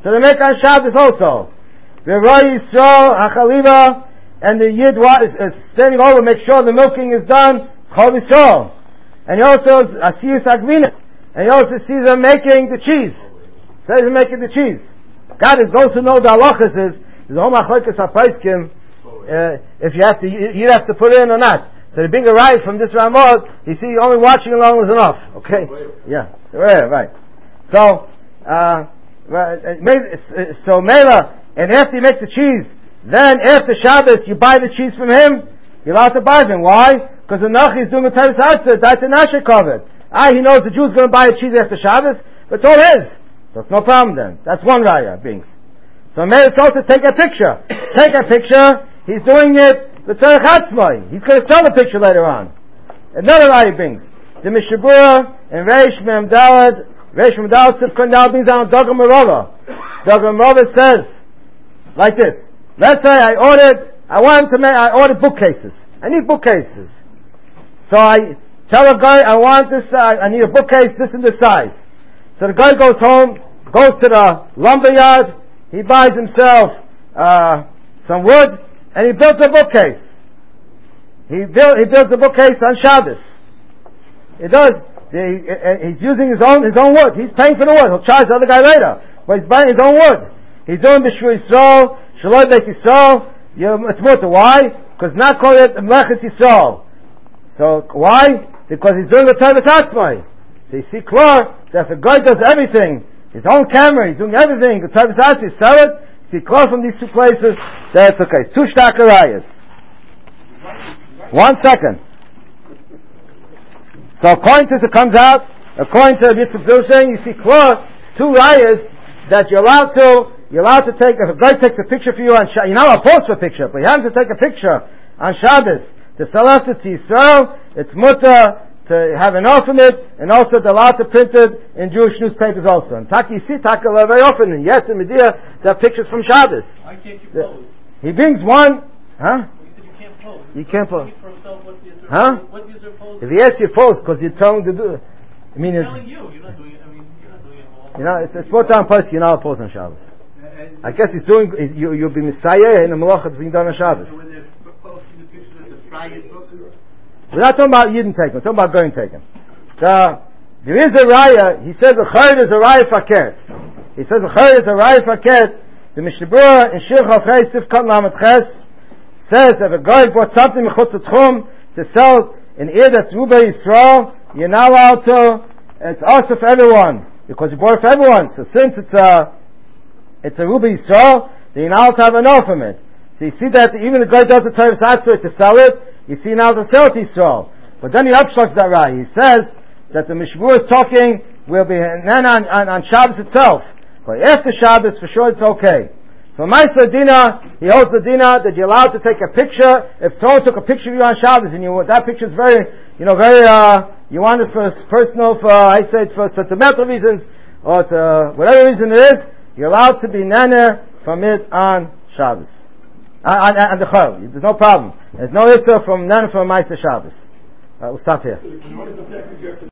Speaker 9: So they make on Shabbos also. V'roi Yisrael hachaliva, and the Yid is, is standing over, make sure the milking is done. It's Chol Yisrael. And he also Asiyas Agvinis, and he also sees them making the cheese. Says he's making the cheese. God is those who know the halachas is the whole machlokes hapaiskim. If you have to, you have to put it in or not. So the big arrive from this Ramot, you see, only watching along is enough. Okay, yeah, so, right, right. So, uh, so Mela, and after he makes the cheese, then after Shabbos, you buy the cheese from him. You're allowed to buy from him. Why? Because the Nachi is doing a Tevis Hatzah. That's a Nasha covered. Ah, he knows the Jew's going to buy a cheese after Shabbos, but it's all his. So it's no problem then. That's one raya, Binks. So Mela is supposed to take a picture. Take a picture. He's doing it. The Tzarech Hatzmai. He's going to sell the picture later on. Another raya brings the Mishabura and Reish Mem Dalad. Reish Mem Dalad Sifkon now brings down Dagam Merava. Dagam Merava says like this. Let's say I ordered. I want to make. I ordered bookcases. I need bookcases. So I tell a guy I want this. Uh, I need a bookcase this and this size. So the guy goes home, goes to the lumber yard. He buys himself uh, some wood. And he built a bookcase. He built, he built a bookcase on Shabbos. He does. He, he's using his own, his own wood. He's paying for the wood. He'll charge the other guy later. But he's buying his own wood. He's doing B'Shvu Yisrael, Shaloi Beis Yisrael. It's mutter. Why? Because not called it Mlechus Yisrael. So, why? Because he's doing the Tevis Hatzmai. So you see clear that if a guy does everything, his own camera, he's doing everything, the Tevis Hatzmai, sell it, see clear from these two places, that's okay. Two shtakarayas. One second. So according to this, it comes out, according to Yitzchak Zilshan, you see clear, two rayas that you're allowed to, you're allowed to take, if a guy takes a picture for you on Shabbos, you're not allowed to post for a picture, but you have to take a picture on Shabbos to sell after to Yisrael, it's mutter to have an off in it, and also they're allowed to print it in Jewish newspapers also. And Taki, you see Taki very often, and yes, in Medina, there are pictures from Shabbos.
Speaker 8: Why can't you pose?
Speaker 9: He brings one, huh?
Speaker 8: You said you can't pose.
Speaker 9: You can't pose.
Speaker 8: For himself, what's the answer?
Speaker 9: Huh?
Speaker 8: What's the answer pose?
Speaker 9: If he asks you to pose, because you're telling to do it. I mean,
Speaker 8: I'm
Speaker 9: it's,
Speaker 8: telling you, you're not doing it, I mean, you're not doing it all.
Speaker 9: you know, it's, it's put down post, you're not pose on Shabbos. I guess he's doing, he's, you, you'll be Messiah, and the Malach is being done on Shabbos.
Speaker 4: When they're posting the pictures of the Friday book,
Speaker 9: we're not talking about Yidden taken, we're talking about going taken. The, there is a raya, he says a chayr is a raya fakert. He says a chayr is a raya fakert. The Mishnah in Shir Chavchei Sifkat Lamed Ches says if a guy bought something mechutz tchum to sell in ear that's Ruba Yisrael, you're not allowed to, it's also for everyone, because you bought it for everyone. So since it's a, it's a Ruba Yisrael, then you're not allowed to have enough from it. So you see that even the guy does the Tevis Hatzah to sell it, you see now to sell it to Yisrael. But then he upshucks that raya. He says that the Mishmur is talking will be then on, on, on Shabbos itself. But after Shabbos, for sure it's okay. So Ma'aser Dina, he holds the Dina that you're allowed to take a picture. If someone took a picture of you on Shabbos and you that picture is very, you know, very, uh, you want it for personal, for, I say it for sentimental reasons, or it's, uh, whatever reason it is, you're allowed to be nana from it on Shabbos. On, on, on the Chol. There's no problem. There's no issue from nana from Ma'aser Shabbos. Uh, we'll stop here.